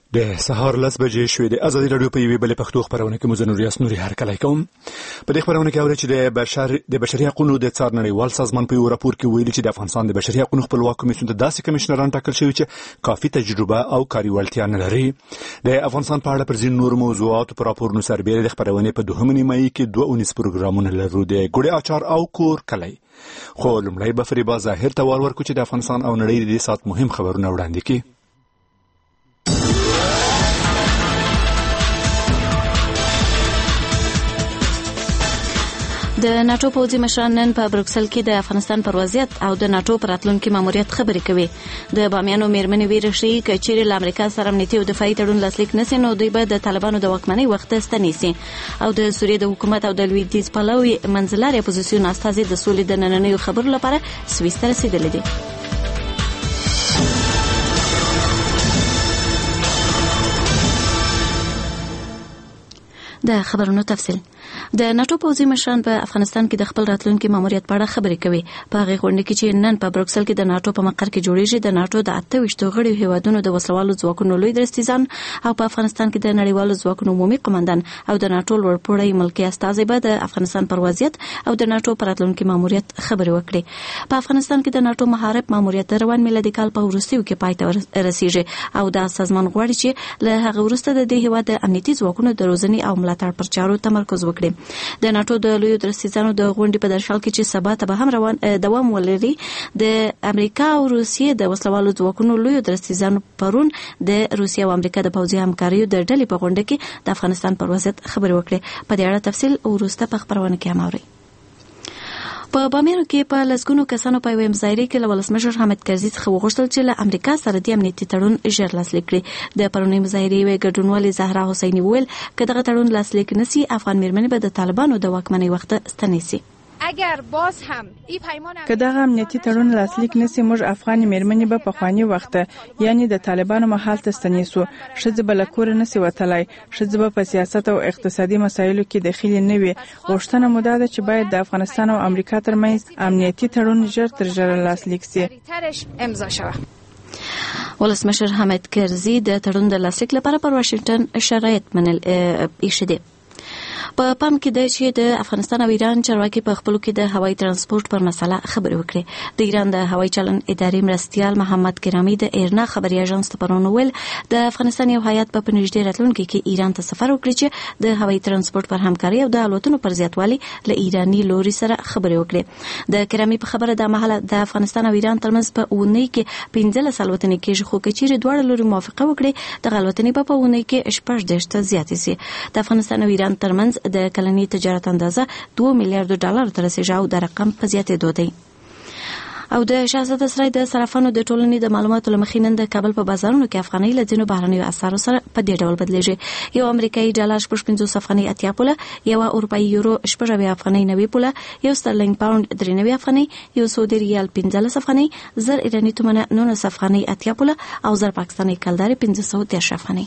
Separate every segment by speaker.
Speaker 1: د سهار 10 بجې شوې د ازادي رادیو په یوې بلې پښتو خبرونه کې مزنور یاس نوري هرکلی کوم. په دې خبرونه کې اوري چې د بشري حقوقو د څار نړیوال سازمان په یو راپور کې ویلي چې د افغانستان د بشري حقوقو خپلواک کمیسیون ته داسې کمشنران ټاکل شوي چې کافي تجربه او کاري وړتیا نه لري. د افغانستان په اړه پر ځینو نور موضوعاتو پر راپورونو سربېره د خبرونه په دوهمه نیمایي کې 2 پروګرامونه لرو د ګوړې اچار او کور کلی. خو لومړی به فریبا ظاهر ته ورکو چې د افغانستان او نړۍ د سات مهم خبرونه وړاندې کړي.
Speaker 2: د ناتو پوځي مشران نن په بروکسل کې د افغانستان پر وضعیت او د ناتو پر راتلونکي ماموریت خبرې کوي. د بامیانو میرمنې ویره شي چې چیرې له امریکا سره امنیتي او دفاعي تړون لاسلیک نشي نو دوی به د طالبانو د واکمنۍ وخت ستنیسي. او د سوریې د حکومت او د لویدیځ پلوي منځلاري اپوزیسیون استازي د سولې د نننیو خبرو لپاره سویس ته رسیدلي دي. د خبرونو تفصیل. د ناتو پوځي مشران په افغانستان کې د خپل راتلونکي ماموریت په اړه خبرې کوي. په هغه غونډه کې چې نن په بروکسل کې د ناتو په مقر کې جوړیږي، د ناتو د 28 غړي هیوادونو د وسلوالو ځواکونو لوی درستیزان او په افغانستان کې د نړیوالو ځواکونو عمومي قومندان او د ناتو لوړپوړی ملکی استازي به د افغانستان پر وضعیت او د ناتو پر راتلونکي ماموریت خبرې وکړي. په افغانستان کې د ناتو محارب ماموریت روان میلادي کال په وروستیو کې پای ته رسیږي او د سازمان غواړي چې له هغه وروسته د دې هیواد د امنیتي ځواکونو د روزنې او ملاتړ پر چارو تمرکز وکړي. د ناتو د لوی درستیزانو د غونډې په درشل کې چې سبا ته به هم دوام ولري، د امریکا او روسیې د وسلوالو ځواکونو لوی درستیزانو پرون د روسیې او امریکا د پوځي همکاریو د ډلې په غونډه کې د افغانستان پر وضعیت خبرې وکړي. په دې اړه تفصیل وروسته په خبرونه کې هم اورئ. په بامیانو کې په لسګونو کسانو په یوه مظاهره کې له ولسمشر حامد کرزي څخه وغوښتل چې له امریکا سره د امنیتي تړون ژر لاسلیک کړي. د پرونۍ مظاهرې یوې ګډونوالې زهرا حسیني وویل که دغه تړون لاسلیک نشي، افغان میرمنې به د طالبانو د واکمنۍ وخت ستنیسي.
Speaker 3: اگر باز هم
Speaker 4: که دغه امنیتي تړون لاسلیک نشي، موږ افغان میرمنې به په خواني وخت یعنی د طالبانو محل ته ستنیسو. ښځې به له کوره نشي وتلای، ښځې به په سیاست او اقتصادي مسایلو کې دخیل نه وي. غوښتنه مو دا ده چې باید د افغانستان او امریکا ترمنځ امنیتي تړون ژر تر ژره لاسلیک شي.
Speaker 2: ولسمشر حامد کرزي د تړون د لاسلیک لپاره پر واشنگټن شرایط منل ایښي دي. په پام کې ده چې د افغانستان او ایران چارواکي په خپلو کې د هوایي ترانسپورت پر مسله خبرې وکړي. د ایران د هوایي چلن ادارې مرستیال محمد کرامي د ایرنا خبري اژانس ته پرون ویل د افغانستان یو هیات په نږدې راتلونکي کې ایران ته سفر وکړي چې د هوایي ترانسپورت پر همکاري او د الوتنو پر زیاتوالي له ایراني لوري سره خبرې وکړي. د کرامي په خبره د مهاله د افغانستان او ایران ترمنځ په اونۍ کې 15 الوتنې کېږي، خو کچېرې دواړه لوري موافقه وکړي د الوتنې په اونۍ کې 18 ته زیاتې شي. د افغانستان او ایران ترمنځ د کلنی تجارت اندازه $2 میلیارډ ته رسیږي او د رقم په زیاتېدو دی. او د شاهزاده سرای د صرافانو د ټولنې د معلوماتو لمخې نن د کابل په بازارونو کې افغانۍ له ځینو بهرنیو اسعارو سره په دې ډول بدلیږي. یو امریکایي ډالر 55 افغانۍ 80 پوله، یو اروپایي یورو 90 افغانۍ 90 پوله، یو سترلینګ پاوند 93 افغانۍ، یو سعودي ریال 15 افغانۍ، زر ایراني تومنه 19 افغانۍ 80 پوله او زر پاکستاني کلدارې 510 افغانۍ.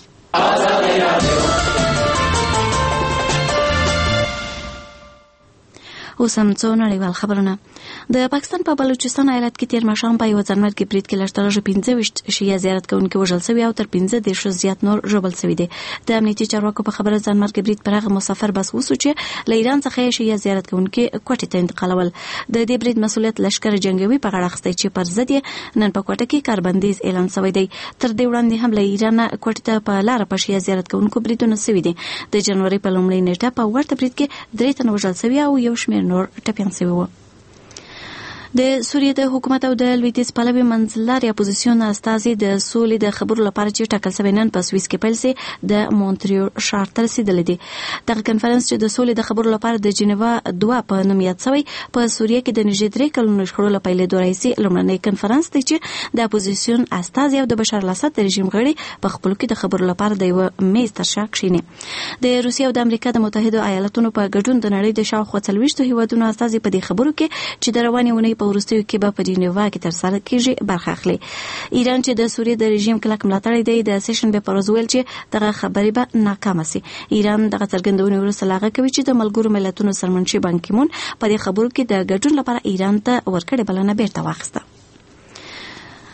Speaker 2: اوس هم څو نړیوال خبرونه. د پاکستان په بلوچستان ایالت کې تیر ماښام په یو ځانمرګي برید کې لږترلږه 25 شیعه زیارت کوونکي وژل شوي او تر 15 زیات نور ژوبل شوي دي. د امنیتي چارواکو په خبره ځانمرګي برید پر هغه مسافر بس وسو چې له ایران څخه شیعه زیارت کوونکي کوټې ته انتقالول. د دې برید مسؤلیت لشکر جنگوي په غاړه اخیستی چې پر ضد نن په کوټه کې کاربندیز اعلان شوی دی. تر دې وړاندې هم له ایران کوټې ته په لار په شیعه زیارت کوونکو بریدونه شوي دي. د جنوري په لومړۍ نیټه په ورته برید کې 3 تن وژل شوي او یو شمېر نور ټپیان شوي وو. د سوریې د حکومت او د لویدیځ پلوي منځلاري اپوزیسیون استازي د سولې د خبرو لپاره چې ټاکل شوی نن په سویس کې پیل شي د مونټریو ښار ته رسیدلی دی. دغه کنفرانس چې د سولې د خبرو لپاره د جنیوا 2 په نوم یاد شوی په سوریې کې د نږدې 3 کلونو شخړو له پیلېدو راهیسې لومړنی کنفرانس دی چې د اپوزیسیون استازي او د بشار الاسد رژیم غړي په خپلو کې د خبرو لپاره د یو میز تر شا کښیني. د روسیې او د امریکا د متحده ایالاتونو په ګډون د نړۍ د شاوخوا 40 هیوادونو استازي په دې خبرو کې چې د روانې اونۍ په وروستیو کې به په جنیوا کې تر سره کېږي برخه اخلي. ایران چې د سوریې د رژیم کلک ملاتړی دی د سیشن به پر ویل چې دغه خبرې به ناکامه شي. ایران دغه څرګندونې وروسته لاغه کوي چې د ملګرو ملتونو سرمنشي بان کی مون په دې خبرو کې د ګډون لپاره ایران ته ورکړې بلنه بیرته واخیسته.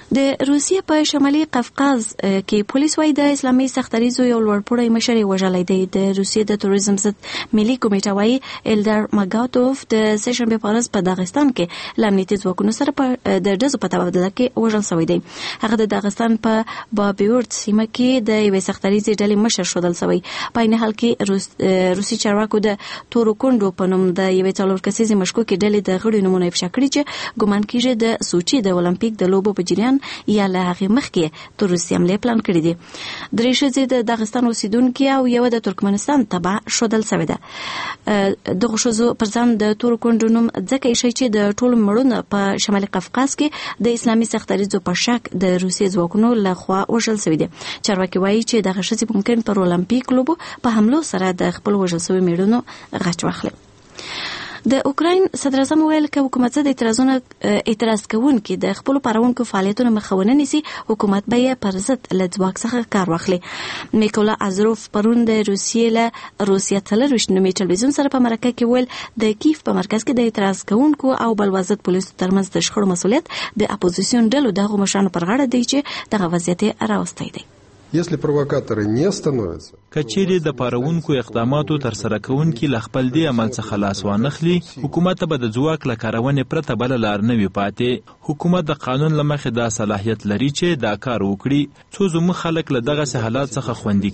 Speaker 2: د روسیې په شمالي قفقاز کې پولیس وايي د اسلامي سختریزو یو لوړپوړی مشر وژلی دی. د روسیې د توریزم ضد ملي کمیټه وايي ایلدار ماګاتوف د سهشنبې په ورځ په داغستان کې له امنیتي ځواکونو سره د ډزو په تبادله کې وژل شوی دی. هغه د داغستان په بابیورد سیمه کې د یوې سختریزې ډلې مشر شودل شوی. په عین حال کې روسي چارواکو د تورو کونډو په نوم د یوې څلور کسیزې مشکوکې ډلې د غړو نومونه افشا کړي چې ګمان کیږي د سوچي د اولمپیک د لوبو په جریان یا له هغې مخکې تر روسیې حملې پلان کړي دي. درې ښځې د داغستان اوسیدونکي او یوه د ترکمنستان تبع شودل شوې ده. دغو ښځو پر ځان د تورو کونډو نوم ځکه ایښی چې د ټولو مړونه په شمالي قفقاز کې د اسلامي سختریزو په شک د روسیې ځواکونو لخوا وژل شوي دي. چارواکي وایي چې دغه ښځې ممکن پر اولمپیک لوبو په حملو سره د خپل وژل شوي مېړونو غچ واخلي. د اوکراین صدر اعظم ویل چې حکومت د اعتراض کوونکي د خپل پرونکو فعالیتونو مخاونه نیسي، حکومت به یې پر ضد له ځواک څخه کار واخلي. میکولا ازروف پرون د روسیې له روسیا تلویزیون ټلویزیون سره په مرکه کې ویل د کیف په مرکز کې د اعتراض کوونکو او بلوازت پولیسو ترمنځ د شخړو مسؤلیت د اپوزیسیون ډلو دغه مشرانو پر غاړه دی چې دغه وضعیت راوستی دی.
Speaker 3: если провокаторы не становятся
Speaker 5: کچېرې د پارونکو اقداماتو تر سره کوونکي له خپل دې عمل څخه لاس وانخلي، حکومت به د ځواک له کارونې پرته بله لار نه وي پاتې. حکومت د قانون له مخې دا صلاحیت لري چې دا کار وکړي څو زموږ خلک له دغسې حالات څخه خوندي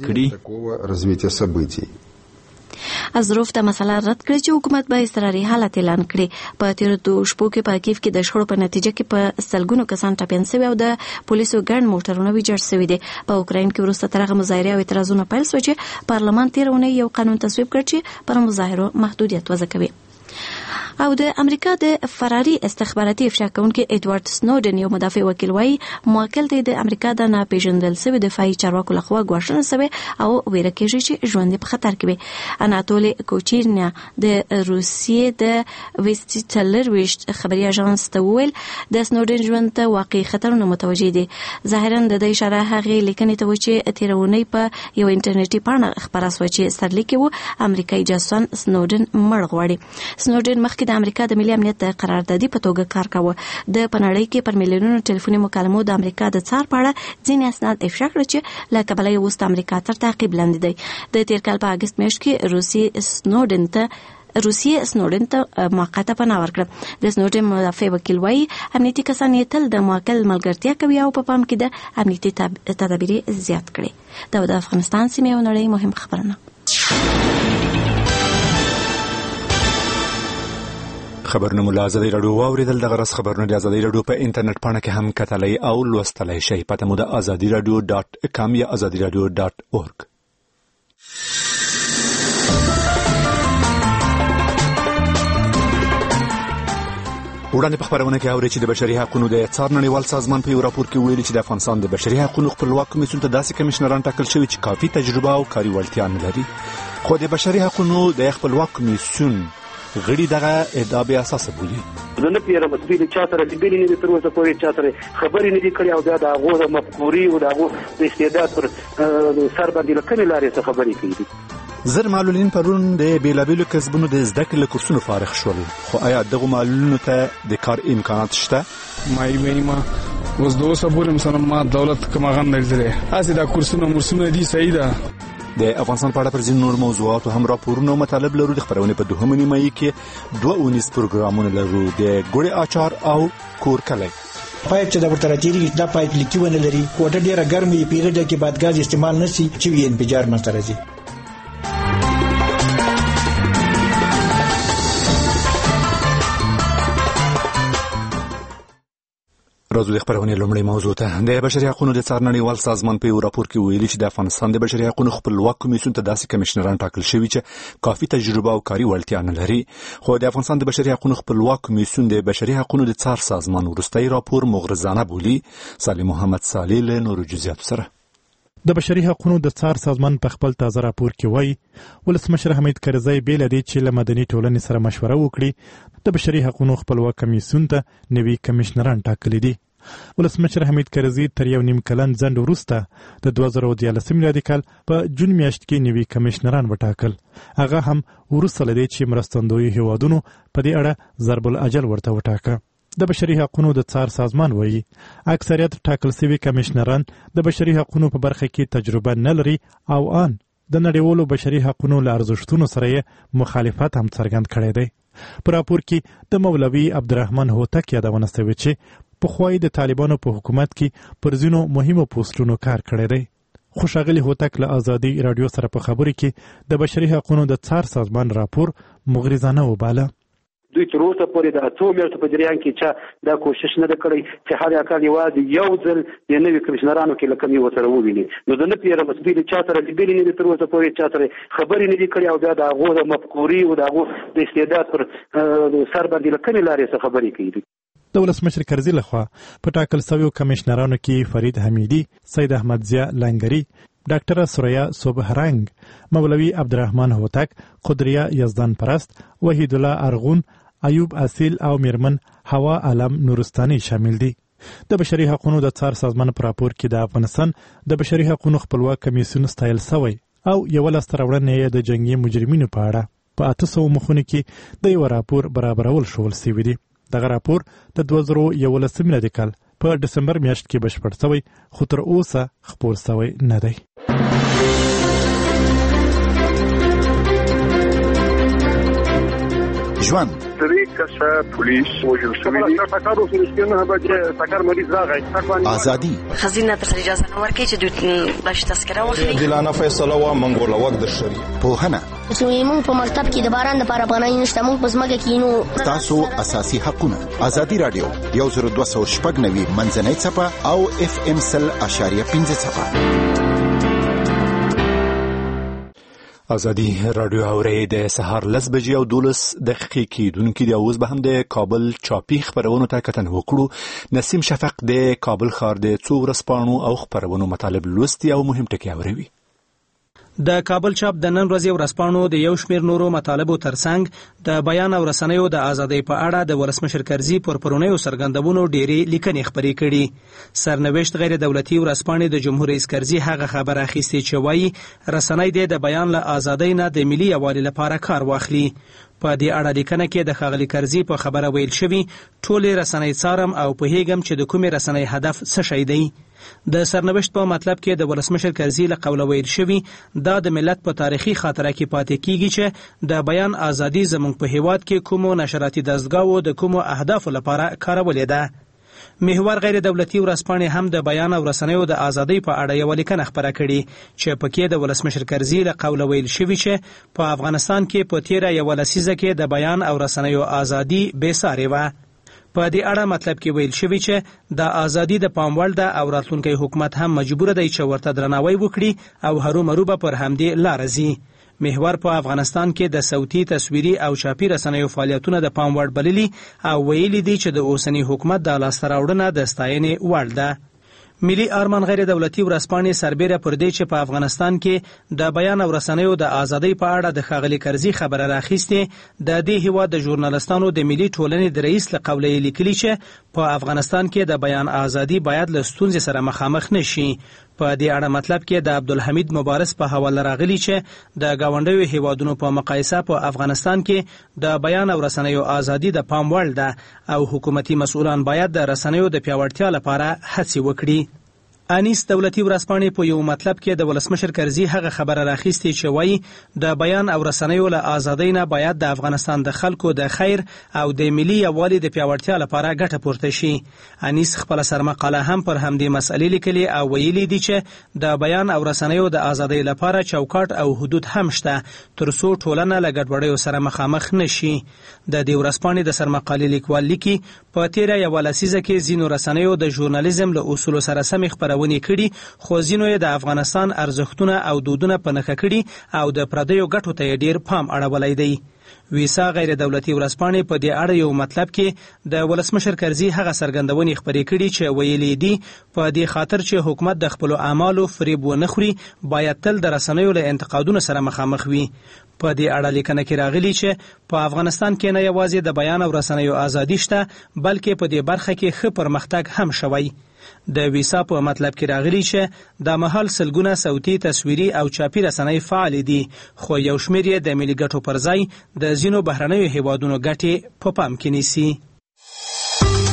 Speaker 5: کړي.
Speaker 2: ازروف د مسله رد کړی چې حکومت به اضطراري حالت اعلان کړي. په تیرو 2 شپو کې په کیف کې د شخړو په نتیجه کې په سلګونو کسان ټپیان شوي او د پولیسو ګڼ موټرونه ویجاړ شوي دي. په اوکراین کې وروسته تر هغه مظاهرې او اعتراضونه پیل شوي چې پارلمان تېره اونۍ یو قانون تصویب کړ چې پر مظاهرو محدودیت وضع کوي. او د امریکا د فراري استخباراتي افشا کوونکي ایدوارد سنودن یو مدافع وکیل وایي موکل دی د امریکا د ناپېژندل شوي دفاعي چارواکو لخوا ګواښنه شوې او ویره کېږي چې ژوند په خطر کې وي. اناتولي کوچیرنیا د روسیې د ویسټلرویشت خبري اژانس ته وویل د سنودن ژوند ته واقعي خطرونه متوجه دي. ظاهرا د دې اشاره هغې لیکنې ته و چې تېره اونۍ په یو انټرنیټي پاڼه خپره شوه چې سرلیک و امریکایي جاسوس سنودن مړ غواړي. سنودن مخکې د امریکا د ملي امنیت د قراردادي په توګه کار کاوه. د پنړۍ کې پر میلیونونو ټلیفوني مکالمو د امریکا د څار په اړه ځینې اسناد افشا کړل چې له کبله یې اوس د امریکا تر تعقیب لاندې دی. د تېر کال په اګست میاشت کې روسیې سنودن ته موقته پناه ورکړه. د سنودن مدافع وکیل وایي امنیتي کسان یې تل د موکل ملګرتیا کوي او په پام کې د امنیتي تدابیر زیات کړي. دا د افغانستان سیمې او نړۍ مهم خبرونه.
Speaker 1: خبرونه مو له ازادي راډیو واوریدل. دغه راز خبرونه د ازادي راډیو په انټرنیټ پاڼه کې هم کتلی او لوستلی شئ. پته مو د azadiradio.com یا azadiradio.org. وړاندې په خبرونه کې اورئ چې د بشري حقوقو د څار نړیوال سازمان په یو راپور کې ویلي چې د افغانستان د بشري حقوقو خپلواک کمیسیون ته داسې کمشنران ټاکل شوي چې کافي تجربه او کاري وړتیا نه لري. خو د بشري حقوقو د خپلواک کمیسیون غړي دغه ادعا به اساس بولي.
Speaker 6: زه نه پیرم چې د چا سره لیدلې نه دي تر اوسه پورې چا سره خبرې نه دي کړې او بیا د هغو د مفکورې او د هغو د استعداد پر سر باندې له کومې لارې څه خبرې کوي دي.
Speaker 1: زر معلولین پرون د بیلابیلو کسبونو د زده کړې له کورسونو فارغ شول. خو آیا دغه معلولینو ته د کار امکانات شته؟
Speaker 7: ما اوس د اوسه پورې مثلا ما دولت کوم غن نه لري. هسې دا کورسونه مرسومه دي صحیح ده.
Speaker 1: د افغانستان په اړه پر ځینو نور موضوعاتو هم راپورونه او مطالب لرو. د خبرونې په 2 نیمایي کې 2 پروګرامونه لرو. د ګوړې اچار او کور کلی
Speaker 8: پایپ چې د ورته راځي دا پایپ لیکونه لري. کوټه ډیره ګرمه پیریډ کې بعد غاز استعمال نشي چې وی انفجار منځ راځي.
Speaker 1: راځو د خبرونې لومړی موضوع ته. د بشري حقوقو د څار نړیوال سازمان په یو راپور کې ویلي چې د افغانستان د بشري حقوقو خپلواک کمیسیون ته داسې کمشنران ټاکل شوي چې کافي تجربه او کاري وړتیا نه لري. خو د افغانستان د بشري حقوقو خپلواک کمیسیون د بشري حقوقو د څار سازمان وروستي راپور مغرضانه بولي. سالم محمد صالح له نورو جزئیاتو سره.
Speaker 9: د بشري حقوقو د څار سازمان په خپل تازه راپور کې وایي ولسمشر حمید کرزی بیل دی چې له مدني ټولنې سره مشوره وکړي د بشري حقوقو خپلواک کمیسیون ته نوي کمشنران ټاکلي دي. ولسمشر حمید کرزی تر یو نیم کلن ځنډ وروسته د 2013 میلادي کال په جون میاشت کې نوي کمشنران وټاکل. هغه هم وروسته لدی چې مرستندوی هیوادونو په دې اړه ضرب الاجل ورته وټاکه. د بشري حقوقو د څار سازمان وایي اکثریت ټاکل شوي کمشنران د بشري حقوقو په برخه کې تجربه نه لري او ان د نړیوالو بشري حقوقو له ارزښتونو سره مخالفت هم څرګند کړی دی. په راپور کې د مولوي عبدالرحمن هوتک یادونه شوې چې پخوای د طالبانو په حکومت کې پر ځینو مهمو پوسټونو کار کړی دی. خوشاغلی هوتک له ازادي رادیو سره په خبرې کې د بشري حقوقو د څار سازمان راپور مغرضانه وباله.
Speaker 6: دوی تر اوسه پورې د اتو میاشتو په جریان کې چې دا کوشش نه کړی چې هر اکل یوازې یو ځل د نوي کمشنرانو کې لکه یو سره وویني. نو د نه پیره مسبیل چا سره د بیل نه تر اوسه پورې چا سره خبرې نه دي کړې او دا د هغه د مفکوري او د هغه د استعداد پر سر باندې لکه لارې څخه خبرې کوي.
Speaker 9: د ولسمشر کرزي لخوا په ټاکل شویو کمشنرانو کې فرید حمیدي، سید احمد ضیا لنگری، ډاکټر سوریا صبحرنګ، مولوي عبدالرحمن هوتک، قدریا یزدان پرست، وحید الله ارغون، ایوب اصیل او میرمن هوا علم نورستاني شامل دي. د بشري حقوقو د څار سازمان په راپور کې د افغانستان د بشري حقوقو خپلواک کمیسیون ستایل شوی او یو لستراوړنې د جنگي مجرمینو په اړه په 800 مخونو کې د یو راپور برابرول شول سوي دي. دغه راپور د 2011 میلادي کال په دسمبر میاشت کې بشپړ شوی خو تر اوسه خپور شوی نه دی.
Speaker 10: ژوند
Speaker 11: سری کسه پولیس وجل شوی دی تاکارو فلسطین هغه تاکار مریض راغی
Speaker 10: ازادي
Speaker 12: خزینه ته اجازه نه ورکړي چې دوی باش تذکره واخلي
Speaker 13: دلانه فیصله وا منګول وخت در شری
Speaker 10: پوهنه
Speaker 14: چې موږ په مکتب کې د باران لپاره پناه نشته موږ په ځمکه کې نو
Speaker 10: تاسو اساسي حقونه ازادي رادیو 1290 منځنۍ صفه او FM 0.5 صفه.
Speaker 1: ازادي رادیو اوري د سهار 10 او 12 دقیقې کې دونکو دی اوس به هم د کابل چاپی خبرونو ته کتنه وکړو. نسیم شفق د کابل ښار د څو ورځپاڼو او خبرونو مطالب لوستي او مهم ټکي اوري.
Speaker 15: د کابل چاپ د نن ورځې ورځپاڼو د یو شمېر نورو مطالبو ترڅنګ د بیان او رسنیو د ازادۍ په اړه د ولسمشر کرزي پرپرونیو څرګندونو ډېرې لیکنې خپرې کړي. سرنوشت غیر دولتي ورځپاڼې د جمهور رئیس کرزي هغه خبر اخیستې چې وایي رسنۍ د بیان له ازادۍ نه د ملي یووالي لپاره کار واخلي. په دې اړه لیکنه کې د ښاغلي کرزي په خبره ویل شوي ټولې رسنۍ څارم او پوهیږم چې د کومې رسنۍ هدف څه شی دی. د سرنوشت په مطلب کې د ولسمشر کرزي له قوله ویل شوي دا د ملت په تاریخي خاطره کې پاتې کیږي چې د بیان ازادي زموږ په هیواد کې کومو نشراتي دستګاوو د کومو اهدافو لپاره کارولې ده. محور غیر دولتي ورځپاڼې هم د بیان او رسنیو د ازادۍ په اړه یو لیکنه خپره کړي چې پکې د ولسمشر کرزي له قوله ویل شوي چې په افغانستان کې په تیره یوه لسیزه کې د بیان او رسنیو ازادي بې سارې وه. په دې اړه مطلب کې ویل شوي چې د ازادي د پام وړ ده او راتلونکی حکومت هم مجبور دی چې ورته درناوی وکړي او هرومرو به پر همدې لاره ځي. محور په افغانستان کې د صوتي، تصویري او چاپي رسنیو فعالیتونه د پام وړ بللي او ویلي دي چې د اوسني حکومت د لاسته راوړنه د ستاینې وړ ده. ملي ارمان غیر دولتي ورځپاڼې سربیره پر دې چې په افغانستان کې د بیان او رسنیو د ازادۍ په اړه د ښاغلي کرزي خبره راخیستې د دې هیواد د ژورنالستانو د ملي ټولنې د رئیس له قوله یې لیکلي چې په افغانستان کې د بیان ازادي باید له ستونزې سره مخامخ نشي. په دې اړه مطلب کې د عبدالحمید مبارز په حواله راغلی چې د ګاونډیو هیوادونو په مقایسه په افغانستان کې د بیان او رسنیو ازادي د پام وړ ده او حکومتي مسؤلان باید د رسنیو د پیاوړتیا لپاره هڅې وکړي. انیس دولتي ورځپاڼې په یو مطلب کې د ولسمشر کرزي هغه خبره راخیستې چې وایي د بیان او رسنیو له ازادۍ نه باید د افغانستان د خلکو د خیر او د ملي یووالي د پیاوړتیا لپاره ګټه پورته شي. انیس خپله سرمقاله هم پر همدې مسئلې لیکلي او ویلي دي چې د بیان او رسنیو د ازادۍ لپاره چوکاټ او حدود هم شته تر څو ټولنه له ګډوډیو سره مخامخ نشي. د دې ورځپاڼې د سرمقالې لیکوال لیکي په تیره یوه لسیزه کې ځینو رسنیو د ژورنالیزم له اصولو سره سمې خپرونې کړي خو ځینو یې د افغانستان ارزښتونه او دودونه په نښه کړي او د پردیو ګټو ته یې ډیر پام اړولی دی. ویسا غیر دولتي ورځپاڼې په دې اړه یو مطلب کې د ولسمشر کرزي هغه څرګندونې خپرې کړي چې ویلي دي په دې خاطر چې حکومت د خپلو اعمالو فریب ونه خوري باید تل د رسنیو له انتقادونو سره مخامخ وي. په دې اړه لیکنه کې راغلي چې په افغانستان کې نه یوازې د بیان او رسنیو ازادي شته بلکې په دې برخه کې ښه پرمختګ هم شوی. د ویسا په مطلب کې راغلي چې د مهال سلګونه صوتي، تصویري او چاپي رسنۍ فعال دي خو یو شمېر یې د ملي ګټو پر ځای د ځینو بهرنیو هیوادونو ګټې په پام کې نیسي.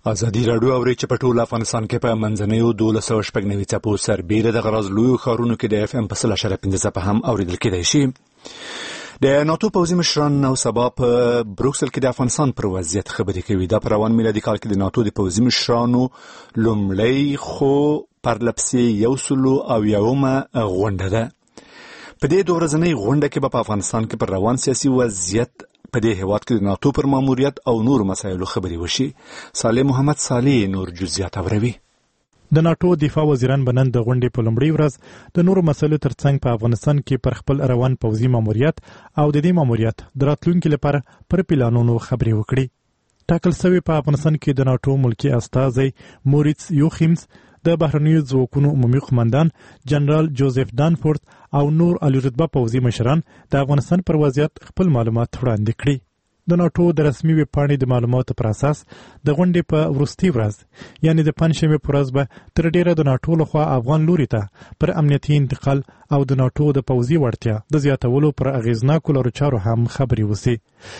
Speaker 1: ازادي راډیو اوري چې په ټول افغانستان کې په منځنیو 1290 څپو سربېره د غرض لوی ښارونو کې د FM په 0.5 څپه هم اوریدل کېدای شي. د ناتو پوځي مشران نو سبا په بروکسل کې د افغانستان پر وضعیت خبرې کوي. دا پر روان میلادي کال کې د ناتو د پوځي مشرانو لومړی خو پرلپسې یو سلو او یومه غونډه ده. په دې دوه ورځنۍ غونډه کې په افغانستان کې پر روان سیاسي وضعیت په دې هیواد کې د ناتو پر ماموریت او نور مسایلو خبرې وشي. صالح محمد صالح نور جزئیات اوروي.
Speaker 9: د ناتو دفاع وزیران بنن د غونډې په لومړۍ ورځ د نورو مسایلو ترڅنګ په افغانستان کې پر خپل روان پوځي ماموریت او د دې ماموریت د راتلونکي لپاره پر پلانونو خبرې وکړي. ټاکل شوی په افغانستان کې د ناتو ملکی استازی موریتس یوخیمز، د بهرنیو ځواکونو عمومي قومندان جنرال جوزف دانفورد او نور عالی رتبه پوځي مشران د افغانستان پر وضعیت خپل معلومات وړاندې کړي. د ناتو د رسمي ویب پاڼې د معلوماتو پر اساس د غونډې په وروستي ورځ یعنی د پنځشنبې په ورځ به تر ډیره د ناتو لخوا افغان لوري ته پر امنیتي انتقال او د ناتو د پوځي وړتیا د زیاتولو پر اغیزناکو لارو چارو هم خبرې وشي.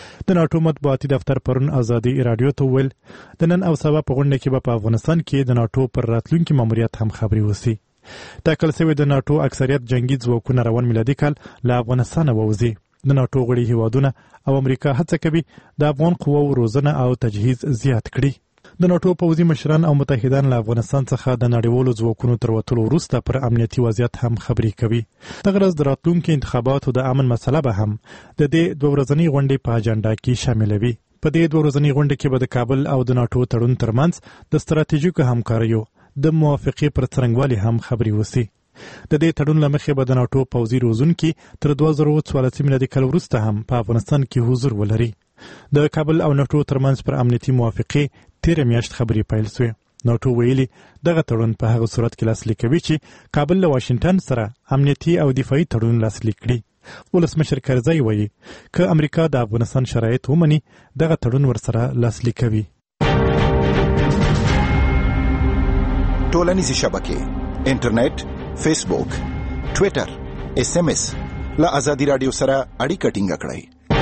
Speaker 9: د ناتو مطبوعاتي دفتر پرون ازادي رادیو ته ویل د نن او سبا په غونډه کې په افغانستان کې د ناتو پر راتلونکي ماموریت هم خبرې وشي. ټاکل شوی د ناتو اکثریت جنگي ځواکونه روان میلادي کال له افغانستان ووځي. د ناتو غړي هیوادونه او امریکا هڅه کوي د افغان قواو روزنه او تجهیز زیات کړي. د ناتو پوځي مشران او متحدان له افغانستان څخه د نړیوالو ځواکونو تر وتلو وروسته پر امنیتي وضعیت هم خبرې کوي. دغه ورځ د راتلونکي انتخاباتو د امن مسله به هم د دې دوه ورځنۍ غونډې په اجنډا کې شاملوي. په دې دوه ورځنۍ غونډه کې به د کابل او د ناتو تړون ترمنځ د ستراتیژیکو همکاریو د موافقې پر څرنګوالي هم خبرې وشي. د دې تړون له مخې به د ناتو پوځي روزونکي تر 2014 میلادي کال وروسته هم په افغانستان کې حضور ولري. د کابل او ناتو ترمنځ پر امنیتي موافقې تیر میاشت خبرې پیل شوې. ناتو ویلي دغه تړون په هغه صورت کې لاسلیک کوي چې کابل له واشنگټن سره امنیتي او دفاعي تړون لاسلیک کړي. ولسمشر کرزی وایي که امریکا د افغانستان شرایط ومني دغه تړون ورسره لاسلیک کوي.
Speaker 10: ټولنیزې شبکې انټرنیټ، فیسبوک، ټویټر، SMS له ازادي رادیو سره اړیکه ټینګه کړئ.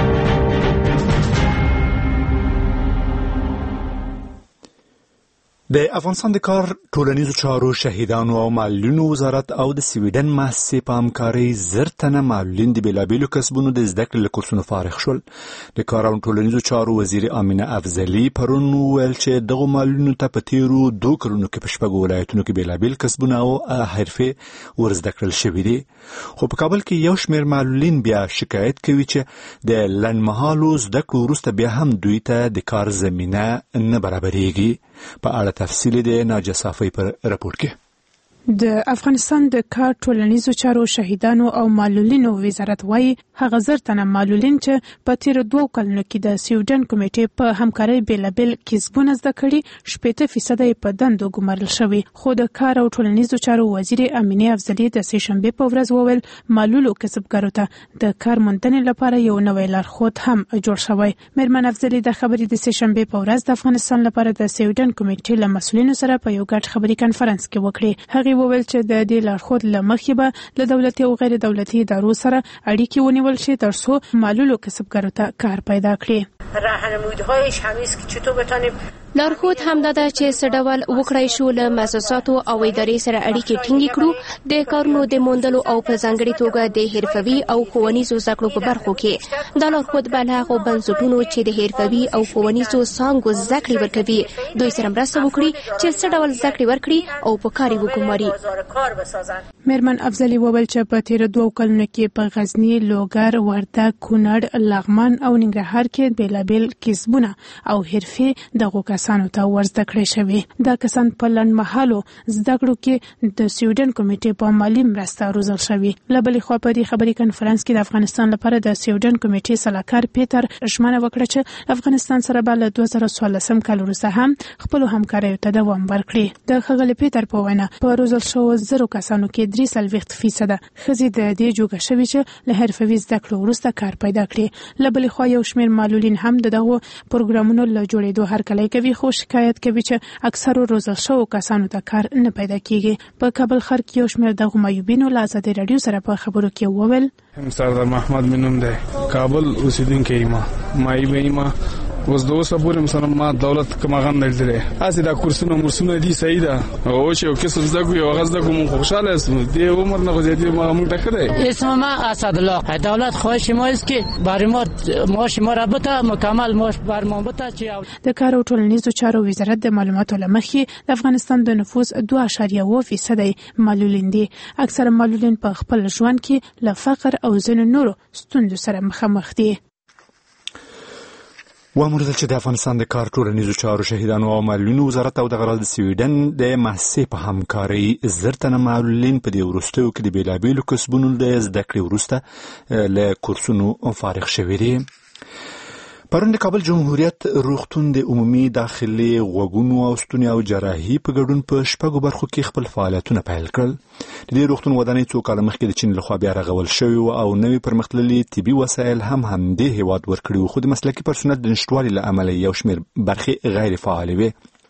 Speaker 1: د افغانستان د کار ټولنیزو چارو شهیدانو او معلولینو وزارت او د سویډن مؤسسې په همکارۍ 1000 تنه معلولین د بیلابیلو کسبونو د زده کړې له کورسونو فارغ شول. د کار او ټولنیزو چارو وزیر امینه افضلي پرون وویل چې دغو معلولینو ته په تیرو 2 کلونو کې په 6 ولایتونو کې بیلابیل کسبونه او حرفې ورزده کړل شوي دي. خو په کابل کې یو شمېر معلولین بیا شکایت کوي چې د لنډمهالو زده کړو وروسته بیا هم دوی ته د کار زمینه نه برابرېږي. په اړه تفصیل د ناجیه صافی پر راپور کې.
Speaker 16: د افغانستان د کار ټولنیزو چارو شهیدانو او معلولینو وزارت وايي هغه 1000 تنه معلولین چې په تیر 2 کلونو کې د سویډن کمیټې په همکارۍ بیلابل کسبونه زده کړي 80% په دندو ګمارل شوی. خو د کار او ټولنیزو چارو وزیر امینه افضلي د سهشنبه په ورځ وویل معلولو کسبګرو ته د کار موندنې لپاره یو نوی لارښود هم جوړ شوی. مېرمن افضلي د خبرې د سهشنبه په ورځ د افغانستان لپاره د سویډن کمیټې له مسؤلینو سره په یو ګډ خبري کانفرنس کې وکړي. هغه وویل چې د دې لارښود له مخې به له دولتي او غیر دولتي ادارو سره اړیکې ونیول شي ترڅو معلولو کسبګرو ته کار پیدا کړي.
Speaker 17: راهنمایی‌هایش هم است که چطور بتونیم
Speaker 18: لارښود همدا ده چې څه ډول وکړای شو له مؤسساتو او ادارې سره اړیکې ټینګې کړو د کارونو د موندلو او په ځانګړي توګه د حرفوي او ښوونیزو زده کړو په برخو کې. دا لارښود به له هغو بنسټونو چې د حرفوي او ښوونیزو څانګو زده کړې ورکوي دوی سره مرسته وکړي چې څه ډول زده کړې ورکړي او په کار یې وګماري.
Speaker 16: مېرمن افضلي وویل چې په تیر 2 کلونو کې په غزنی، لوګر، وردګ، کونړ، لغمان او ننګرهار کې بیلابل کسبونه او حرفې دغو کسانو ته ورزده کړې شوې. دا کسان په لنډمهالو زده کړو کې د سویډن کمیټې په مالي مرسته روزل شوي. له بلې خوا په دې خبري کانفرنس کې د افغانستان لپاره د سویډن کمیټې سلاکار پیټر ژمنه وکړه چې افغانستان سره به له 2014 کال وروسته هم خپل همکاریو ته دوام ورکړي. د ښاغلي پیټر په وینا په روزل شوو 1000 کسانو کې 3% ښځې د دې جوګه شوي چې له حرفوي زده کړو وروسته کار پیدا کړي. له بلې خوا یو شمېر معلولین هم دغه پروګرامونو له جوړېدو هرکلی کوي خو شکایت کوي چې اکثرو روزل شوو کسانو ته کار نه پیدا کیږي. په کابل ښار کې یو شمېر دغه معیوبینو له ازادي رادیو سره په خبرو کې وویل
Speaker 7: سردار محمد مینوم دی، کابل اوسیدونکی یم. معیوب یم اوس د اوسه پورې مثلا ما دولت کوم غن نه لري اسی دا کورسونه مرسونه دي صحیح ده او چې کیسه زده کوي او غزده کوم خوشاله اسم دی عمر نه غزيدي ما موږ تکره
Speaker 19: اسم ما اسد الله دولت خواهش ما است که برای ما معاش ما را بته مکمل معاش بر ما بته چې
Speaker 16: د کار او ټولنیزو چارو وزارت د معلوماتو لمخې د افغانستان د نفوس 2.8% معلولین دي. اکثره معلولین په خپل ژوند کې له فقر او ځینو نورو ستونزو سره مخامخ دي.
Speaker 1: وامرزل چې د افغانستان د کار ټولنیزو چارو شهیدانو او معلولینو وزارت او د غرض سویډن د محسې په همکارۍ زرتنه معلولین په دې وروستیو کې د بیلابیلو کسبونو د زده کړې وروسته له کورسونو فارغ شوي دي. پرون د کابل جمهوریت روغتون د عمومي داخلي غوږونو او ستوني او جراحي په ګډون په شپږو برخو کې خپل فعالیتونه پیل کړل. د دې روغتون ودانۍ څو کاله مخکې د چین لخوا بیا رغول شوي او نوي پرمختللي طبي وسایل هم همدې هیواد ورکړي وو، خو د مسلکي پرسونل د نشتوالي له امله یو شمېر برخې غیر فعالې وې.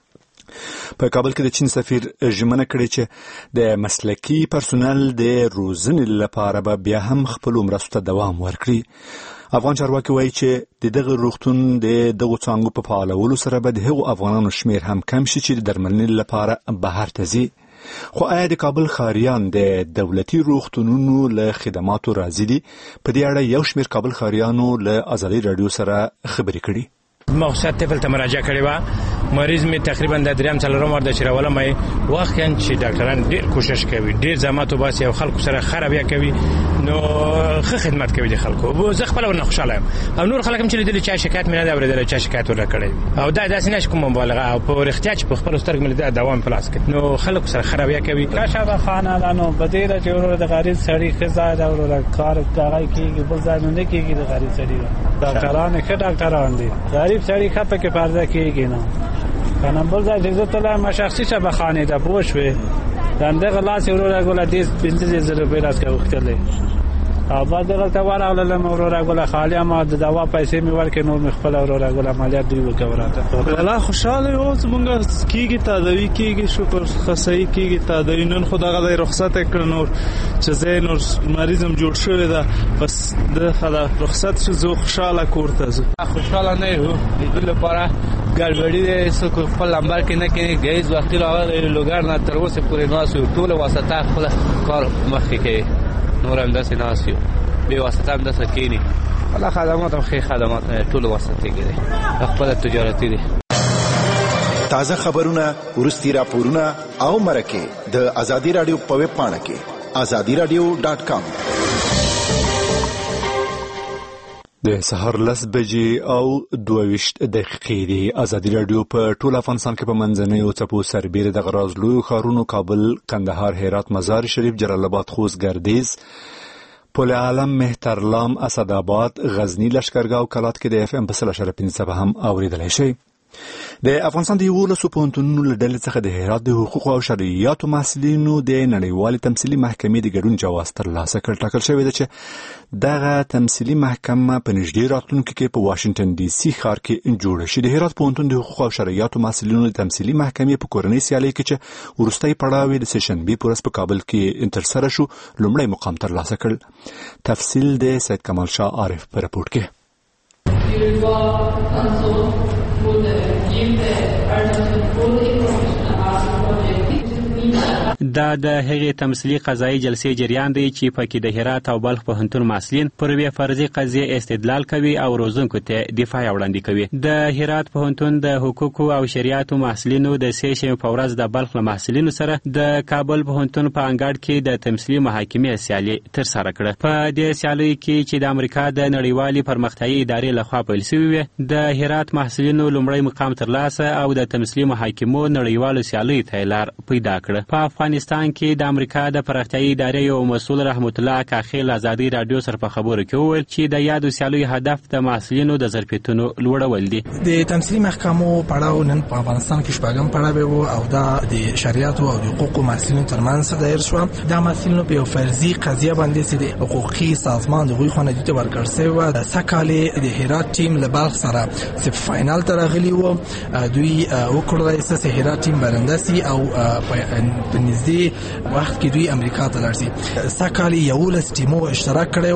Speaker 1: په کابل کې د چین سفیر ژمنه کړې چې د مسلکي پرسونل د روزنې لپاره به بیا هم خپلو مرستو ته دوام ورکړي. افغان چارواکي وایي چې د دغه روغتون د دغو څانګو په فعالولو سره به د هغو افغانانو شمېر هم کم شي چې د درملنې لپاره بهر ته ځي. خو آیا د کابل ښاریان د دولتي روغتونونو له خدماتو راضي دي؟ په دې اړه یو شمېر کابل ښاریانو له ازادي راډیو سره خبرې کړي.
Speaker 20: مقصد طفل ته مراجعه کړې وه، مریض مې تقریبا د دریم څلورم وار د چې راولم واقعا چې ډاکټران ډېر کوشش کوي، ډېر زحمت وباسي او خلکو سره ښه رویه کوي، نو ښه خدمت کوي د خلکو. زه خپله ورنه خوشحاله یم او نور خلک هم چې لیدلي چا شکایت مې نه دی اورېدلی، چا شکایت ورنه کړی او دا داسې نه چې کوم مبالغه او په رښتیا چې په خپلو سترګو مې لیدلی دوام په لاس کې، نو خلکو سره ښه رویه کوي.
Speaker 21: شاده خانانو په دې ده چې وروره د غریب سړي ښه ځای ده، وروره کار دغه کېږي، بل ځای نه کېږي د غریب سړي. ډاکټران ښه ډاکټران دي، غریب سړي ښه پکې پرده کېږي نه کنه. بل ځای چې زه تلم شخصي شبخانې ته پوه شوې دغه لاس وروره ګوله 15,000 روپۍ راڅخه غوښتلې او بعد دغلته ورغلم وروره ګوله خالي ما د دوا پیسې مې ورکړې، نور مې خپله وروره ګوله عملیات دوی وکړه راته. والله خوشحاله یو زمونږ کېږي تداوي کېږي، شکر ښه صحیح کېږي تداوي. نن خو دغه دی رخصت یې کړه، نور چې زه نور مریض هم جوړ شوی ده، بس د رخصت شو زه خوشحاله کور ته ځو.
Speaker 20: خوشحاله نه یو د دې لپاره ګډوډي ده، څوک خپل نمبر کې نه کوي، ګیز وختي راغلی لوګر نه تر اوسه پورې ناست یو، ټوله واسطه خپله کار مخکې کوي، نور هم داسې ناست یو، بې واسطه هم داسې کښېني. والله خدمات هم ښې خدمات ټوله واسطې کې دي، خپله تجارتي دي.
Speaker 10: تازه خبرونه، وروستي راپورونه او مرکې د ازادي راډیو په ویب پاڼه کې azadiradio.com.
Speaker 1: د سهار 10 بجې او 22 دقیقې دي. ازادي راډیو په ټول افغانستان کې په منځنیو څپو سربېره د غراز لویو ښارونو کابل، کندهار، هرات، مزار شریف، جلال آباد، خوست، ګردیز، پل عالم، مهترلام، اسدآباد، غزنی، لشکرګاه او کلات کې د FM په 100.5 هم اوریدلای شي. د افغانستان د 11 پوهنتونونو له ډلې څخه د هرات د حقوقو او شرعیاتو محصلینو د نړیوالې تمثیلي محکمې د ګډون جواز ترلاسه کړ. ټاکل شوی ده چې دغه تمثیلي محکمه په نږدې راتلونکي کې په واشنګټن ډي سي ښار کې جوړه شي. د هرات پوهنتون د حقوقو او شرعیاتو محصلینو د تمثیلي محکمې په کورنۍ سیالۍ کې چې وروستی پړاو یې د سهشنبې په ورځ په کابل کې ترسره شو لومړی مقام ترلاسه کړ. تفصیل د سید کمال شاه عارف په رپورټ کې.
Speaker 22: دا د هغې تمثیلي قضایي جلسې جریان دی چې پکې د هرات او بلخ پوهنتون محصلین پر یوې فرضي قضیې استدلال کوي او روزونکو ته دفاع وړاندې کوي. د هرات پوهنتون د حقوقو او شریعتو محصلینو د سهشنبې په ورځ د بلخ له محصلینو سره د کابل پوهنتون په انګړ کې د تمثیلي محاکمې سیالي ترسره کړه. په دې سیالۍ کې چې د امریکا د نړیوالې پرمختیایي ادارې لخوا پیل شوې وې، د هرات محصلینو لومړی مقام ترلاسه او د تمثیلي محاکمو نړیوالو سیالیو ته لار پیدا کړه. په افغانستان کې د امریکا د پرمختیایي ادارې یو مسؤل رحمت الله کاخیل ازادي راډیو سره په خبرو کې وویل چې د یادو سیالیو هدف د محصلینو د ظرفیتونو لوړول دي.
Speaker 23: د تمثیلي محکمو پړاو نن په افغانستان کې شپږم پړاو و او دا د شریعتو او د حقوقو محصلینو ترمنځ دایر شو. د محصلینو په فرضي قضیه باندې چې د حقوقي سازمان د غوښتنې خونه د ورکړ سوی د سکالي د هرات ټیم له بلخ سره چې فائنل ته راغلی و، دوی وکړل چې هرات ټیم برنده سي او په نږدې وخت کې دوی امریکا ته لاړ شي. سکالي یو لس ټیمو اشتراک کړی و.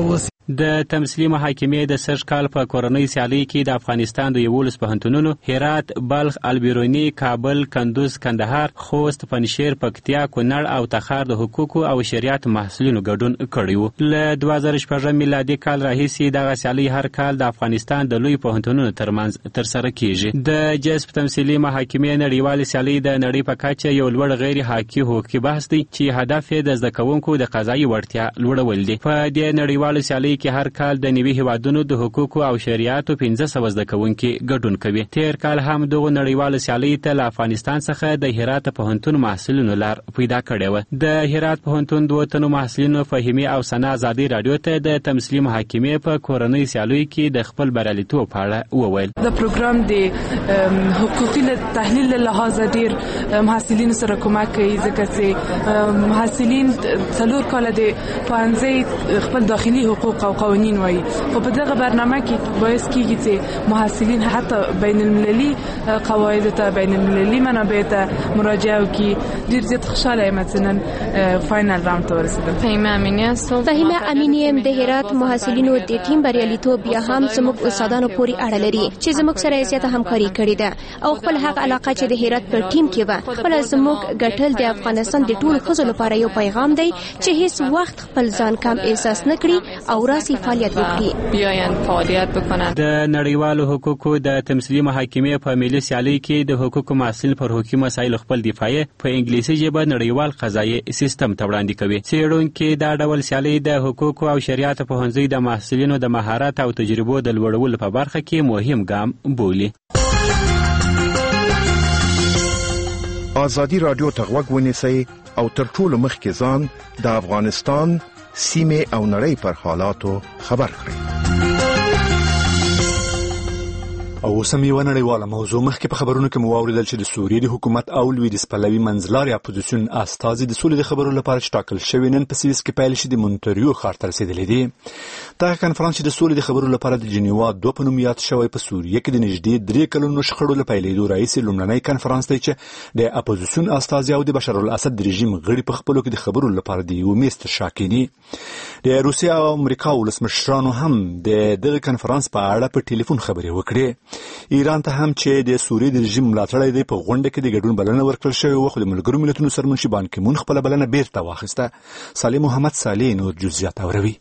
Speaker 22: د تمثیلي محاکمې د سږ کال په کورنۍ سیالۍ کې د افغانستان د 11 پوهنتونونو هرات، بلخ، البیرونی، کابل، کندوز، کندهار، خوست، پنجشیر، پکتیا، کونړ او تخار د حقوقو او شریعت محصلینو ګډون کړی و. له 2014 میلادي کال راهیسې دغه سیالۍ هر کال د افغانستان د لوی پوهنتونونو ترمنځ ترسره کیږي. د جذب تمثیلي محاکمې نړیوالې سیالۍ د نړۍ په کچه یو لوړ غیر حقوقي بحث دی چې هدف یې د زده کوونکو د قضایي وړتیا لوړول دي. په دې نړیوالو سیالیو کې هر کال د نوي هیوادونو د حقوقو او شریعتو 1500 زده کوونکي ګډون کوي. تیر کال هم دغه نړیوالو سیالیو ته له افغانستان څخه د هرات پوهنتون محصلینو لار پیدا کړې و. د هرات پوهنتون 2 تنو محصلینو فهیمي او ثنا آزادي رادیو ته د تمثیلي محاکمې په کورنۍ سیالیو کې د خپل بریالیتوب په اړه وویل.
Speaker 3: د پروګرام د حقوقي تحلیل له لحاظه ډیر محصلینو سره کومک کوي، ځکه چې محصلین څلور کاله د پوهنځي خپل داخلي حقوق او قوانین وایي، خو په دغه برنامه کې باعث کیږي چې محصلین حتی بین المللي قواعد ته، بین المللي منابع ته مراجعه وکړي. ډیر زیات خوشاله یم چې نن فاینل راوند ته ورسېدم.
Speaker 18: فهیمه امینی د هرات محصلینو د ټیم بریالیتوب بیا هم زموږ استادانو پورې اړه لري چې زموږ سره زیاته همکاري کړې ده او خپل هغه علاقه چې د هرات پر ټیم کې و خپل زموږ ګټل د افغانستان د ټولو ښځو لپاره یو پیغام دی چې هیڅ وخت خپل ځان کم احساس نه کړي او راسي فعالیت وکړي، بیاین فعالیت وکړي.
Speaker 22: د نړیوالو حقوقو د تمثیلي محاکمې په ملي سیالۍ کې د حقوقو محصلین پر حقوقي مسایلو خپل دفاع په انګلیسي ژبه نړیوال قضایي سیستم ته وړاندې کوي. څېړونکي دا ډول سیالۍ د حقوقو او شریعت پوهنځي د محصلینو د مهارت او تجربو د لوړولو په برخه کې مهم ګام بولي.
Speaker 10: ازادي رادیو ته غوږ ونیسئ او تر ټولو مخکې ځان د افغانستان سیمې او نړۍ پر حالاتو خبر کړئ.
Speaker 1: او سمې ونړیواله موضوع مخکې په خبرونو کې مو واوریدل چې د سوریې د حکومت او لویدیځ پلوي منځلاري اپوزیسیون استازي د سولې د خبرو لپاره چې ټاکل شوی نن په سویس کې پیل شي د مونټریو ښار ته رسېدلی دی. دغه کنفرانس چې د سولې د خبرو لپاره د جنیوا 2 په نوم یاد شوی په سوریې کې د نږدې 3 کلونو شخړو له پیلېدو راهیسې لومړنی کنفرانس دی چې د اپوزیسیون استازي او د بشار الاسد د رژیم غړي په خپلو کې د خبرو لپاره د یو میز تر شا کېني. د روسیې او امریکا ولسمشرانو هم د دغه کنفرانس په اړه په ټلیفون خبرې وکړې. ایران ته هم چې د سوریې د رژیم ملاتړی دی په غونډه کې د ګډون بلنه ورکړل شوې وه، خو د ملګرو ملتونو سرمنشي بان کی مون خپله بلنه بیرته واخیسته. صالح محمد صالح نور جزئیات اوروي.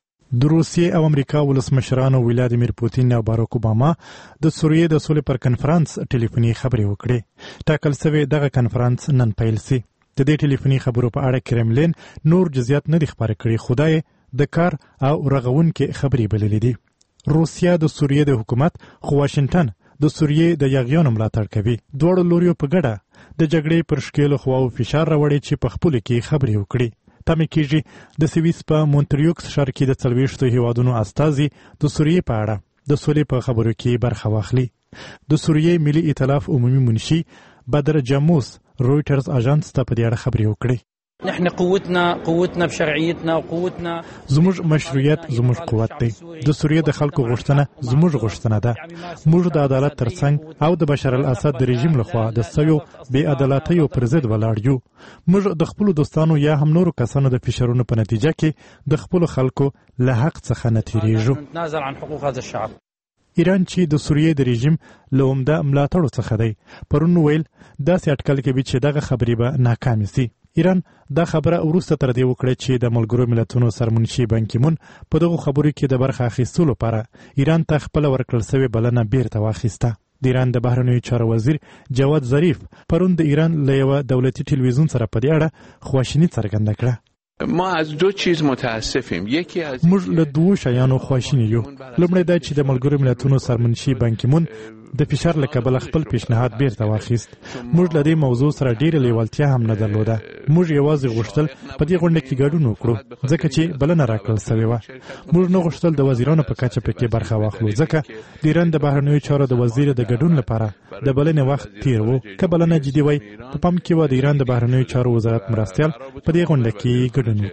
Speaker 9: د روسیې او امریکا ولسمشرانو ولادیمیر پوتین او باراک اوباما د سوریې د سولې پر کنفرانس ټلیفوني خبرې وکړې. ټاکل شوی دغه کنفرانس نن پیل سي. د دې ټلیفوني خبرو په اړه کرملین نور جزئیات نه دي خبرې کړي، خدای د کار او رغونکې خبرې بللې دي. روسیا د سوریې د حکومت خو واشنگټن د سوریې د یاغیانو ملاتړ کوي. دواړو لوریو په ګډه د جګړې پر شکیلو خواو فشار راوړي چې په خپلو کې خبرې وکړي. تمه کېږي د سویس په مونټریوکس ښار کې د 40 هیوادونو استازي د سوریې په اړه د سولې په خبرو کې برخه واخلي. د سوریې ملي ائتلاف عمومي منشي بدر جاموس رويټرز اژانس ته په دې اړه خبرې وکړې.
Speaker 4: نحن قوتنا بشرعيتنا وقوتنا
Speaker 9: زموږ مشروعیت زموږ قوت دی. د سوریې د خلکو غوښتنه زموږ غوښتنه ده. موږ د عدالت ترڅنګ او د بشار الاسد د رژیم لخوا د سویو بې عدالتیو پر ضد ولاړ یو. موږ د خپل دوستانو یا هم نورو کسانو د فشارونو په نتیجه کې د خپل خلکو له حق څخه نه تیریږو.
Speaker 4: نازل عن حقوق هذا الشعب.
Speaker 9: ایران چې د سوریې د رژیم له عمده ملاتړو څخه دی، پرون ویل داسې اټکل کوي چې دغه خبرې به ناکامې سي. ایران دا خبره وروسته تر دې وکړه چې د ملګرو ملتونو سرمنشي بان کی مون په دغه خبرو کې د برخه اخیستلو لپاره ایران ته خپل ورکړل شوی بلنه بیرته واخیسته. د ایران د بهرنیو چارو وزیر جواد ظریف پرون د ایران له یوه دولتي ټلویزیون سره په دې اړه خواشیني څرګنده کړه.
Speaker 5: ما از 2 چیز متاسفیم. یکی از
Speaker 9: موږ له 2 شیانو خواشیني یو. لومړی دا چې د ملګرو ملتونو سرمنشي بان کی مون د فشار له کبله خپل پیشنهاد بیرته واخیست. موږ له دې موضوع سره ډیره لیوالتیا هم نه درلوده. موږ یوازې غوښتل په دې غونډه کې ګډون وکړو ځکه چې بلنه راکړل شوې وه. موږ نه غوښتل د وزیرانو په کچه پکې برخه واخلو ځکه د ایران د بهرنیو چارو د وزیر د ګډون لپاره د بلنې وخت تیر و. که بلنه جدي وای په پام کې و د ایران د بهرنیو چارو وزارت مرستیال په دې غونډه کې ګډون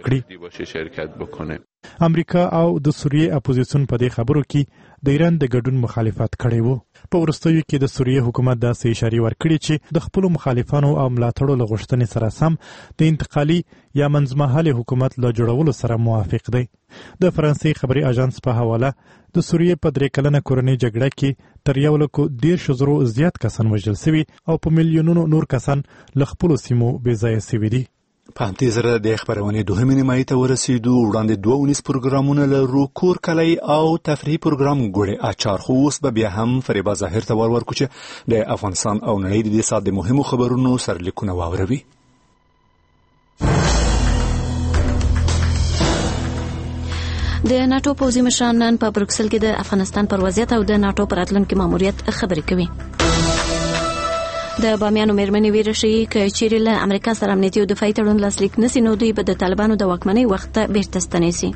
Speaker 9: وکړي. امریکا او د سوریې اپوزیسیون په دې خبرو کې د ایران د ګډون مخالفت کړی وو. په وروستیو کې د سوریه حکومت داسې اشارې ورکړي چې د خپلو مخالفانو او ملاتړو له غوښتنې سره سم د انتقالي یا منځمهالي حکومت له جوړولو سره موافق دی. د فرانسې خبري اژانس په حواله د سوریه په 3 کلنه کورنۍ جګړه کې تر 1,10,000 زیات کسان وژل شوي او په میلیونونو نور کسان له خپلو سیمو بېځایه شوي دي.
Speaker 1: په همدې سره د خبرونې دوهمې نیمایي ته ورسېدو. وړاندې 2 پروګرامونه لرو، کور کلی او تفریحي پروګرام ګوړې اچار. خو اوس به بیا هم فریبا ظاهر ته ورکو چې د افغانستان او نړۍ د دې ساعت د مهمو خبرونو سرلیکونه واوروي.
Speaker 2: د ناتو پوځي مشران نن په بروکسل کې د افغانستان پر وضعیت او د ناتو پر راتلونکي ماموریت خبرې کوي. د بامیانو مېرمنې ویره شي چې چیرې له امریکا سره امنیتي او دفاعي تړون لاسلیک نشي نو دوی به د طالبانو د واکمنۍ وخت ته بیرته ستنې شي.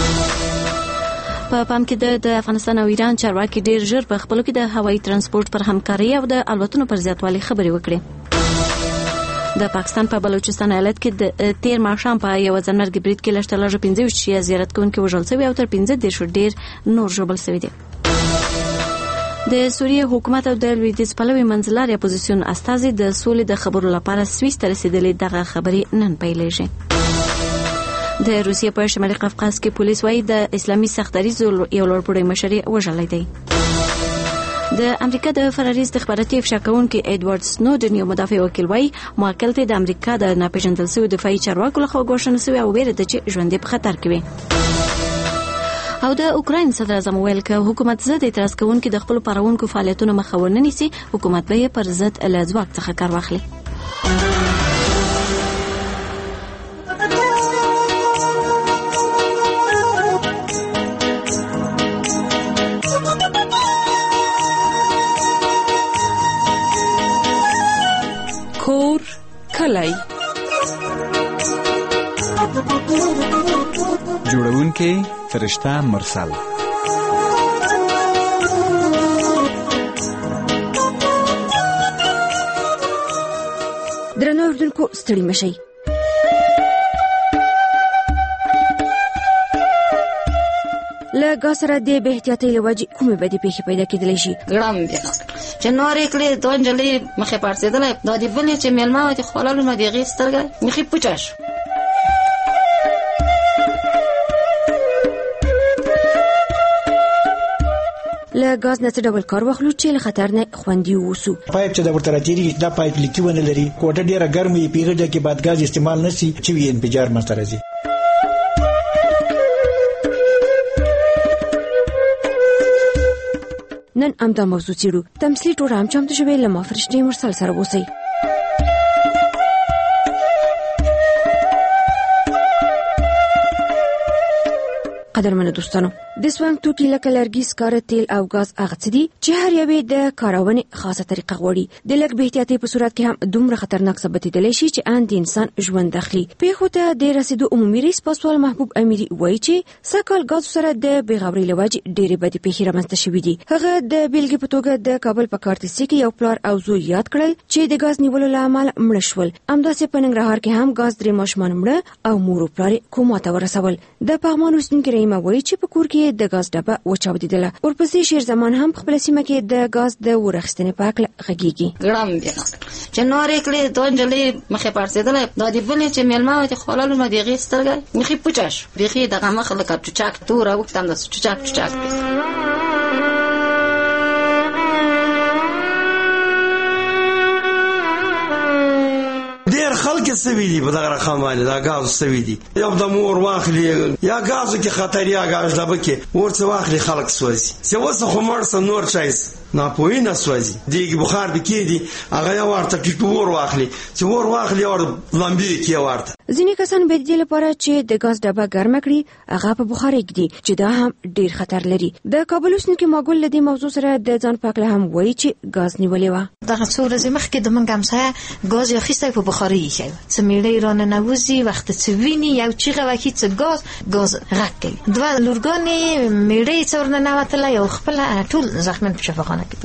Speaker 2: په پام کې د افغانستان او ایران چارواکي ډیر ژر په خپلو کې د هوایي ترانسپورت پر همکاري او د الوتنو پر زیاتوالي خبرې وکړي. د پاکستان په بلوچستان ایالت کې د تیر ماښام په یو ځانمرګي برید کې لږترلږه 15 شیعه زیارت کوونکي وژل شوي او تر 15 ډیر نور ژوبل شوي دي. د سوریه حکومت او د لویدیځ پلوي منځلاري اپوزیسیون استازي د سولې د خبرو لپاره سویس ته رسیدلي. دغه خبرې نن پیلېږي. د روسیې په شمالي قفقاز کې پولیس وايي د اسلامي سختدریز یو لوړپوړی مشر وژلی دی. د امریکا د فراري استخباراتي افشا کوونکي ایډوارډ سنودن یو مدافع وکیل وايي موکل ته د امریکا د ناپېژندل شوي دفاعي چارواکو لخوا ګواښنه شوې او ویره ده چې ژوند یې په خطر کې وي. او د اوکراین صدر اعظم ویل چې حکومت ضد اعتراض کوونکي د خپل پارونکو فعالیتونو مخه ونه نیسي، حکومت به یې پر ضد له ځواک څخه کار واخلي.
Speaker 3: کور کلی
Speaker 6: جوړونکي فرشته مرسل.
Speaker 2: درنو اردوونکو ستړي مشئ. له ګاز سره د بې احتیاطۍ له وجې کومې بدې پیښې پیدا کېدلی شي؟
Speaker 8: ګړم دی چې نور یې کړې دوه نجلۍ مخې پړسېدلی، دا د بلې چې مېلمه وه د خوړلو نو د هغې سترګه مخې پوچه شو.
Speaker 2: له ګاز نه څه ډول کار واخلو چې له خطر نه خوندي واوسو؟
Speaker 24: پایپ چې د ورته راتېري دا پایپ لیکي ونه لري، کوټه ډېره ګرمه وي، په هغې ځای کې باید ګاز استعمال نه شي چې وي انفجار منځته راځي.
Speaker 2: نن همدا موضوع څېړو. تمثیلي ټوټه هم چمتو شوې، له ما فرشتې مرسل سره اوسئ. قدرمنو دوستانو، د سونګ توکي لکه لرګي، سکاره، تیل او غاز هغه څه دي چې هر یوې د کارونې خاصه طریقه غواړي. د لږ بې احتیاطۍ په صورت کې هم دومره خطرناک ثابتېدلی شي چې ان د انسان ژوند اخلي. پیښو ته د رسېدو عمومي رئیس پاسوال محبوب امیري وایي چې سږکال ګازو سره د بې غورۍ له وجې ډېرې بدې پیښې رامنځته شوي دي. هغه د بېلګې په توګه د کابل په کارتسي کې یو پلار او زوی یاد کړل چې د ګاز نیولو له امله مړه شول. همداسې په ننګرهار کې هم ګاز 3 ماشومان مړه او مور او پلار یې کوما ته ورسول. د پغمان اوسېدونکې رحیمه وایي چې په کور کې د ګاز ډبه وچاودېدله. ورپسې شیر زمان هم په خپله سیمه کې د ګاز د ور اخیستنې په هکله غږېږي.
Speaker 8: ګړم دی چې نور یې کړې دوه نجلۍ مخې پړسېدلی، دا د بلې چې مېلمه وه د خوړلو نو د هغې سترګه مخې پوچه شو. بیخي دغه مخ لکه چوچاک توره اوښته همداسې چوچاک چوچاک دی.
Speaker 25: ډېر خلک سوي دي په دغه رقم باندې دا ګاز سوي دي. یو د مور واخلي یا ګازو کې خطر یا ګاز ډبه کې ورڅ واخلي خلک سوځي. چې وسه خو مړ سم نور چایس ناپوهي نه سوځي. دیګ بخار بکې دي هغه یو ورته ټیټ ور واخلي چې ور واخلي او لمبي کې ورته.
Speaker 2: ځینې کسان به د دې لپاره چې د ګاز ډبه ګرمه کړي هغه په بخار ږدي چې دا هم ډېر خطر لري. د کابل اوسېدونکي ماګل له دې موضوع سره د ځان په هکله هم وایي چې ګاز نیولې وه.
Speaker 17: دغه څو ورځې مخکې د موږ همسایه ګاز یې اخیستی په بخارۍ ایښی وه. څه مېړه یې راننوځي، وخت څه ویني، یو چیغه وکړي څه ګاز غږ کوي. دوه لورګانې مېړه یې څه ورننوتلی او خپله ټول زخمیان په شفاخانه کې پراته دي.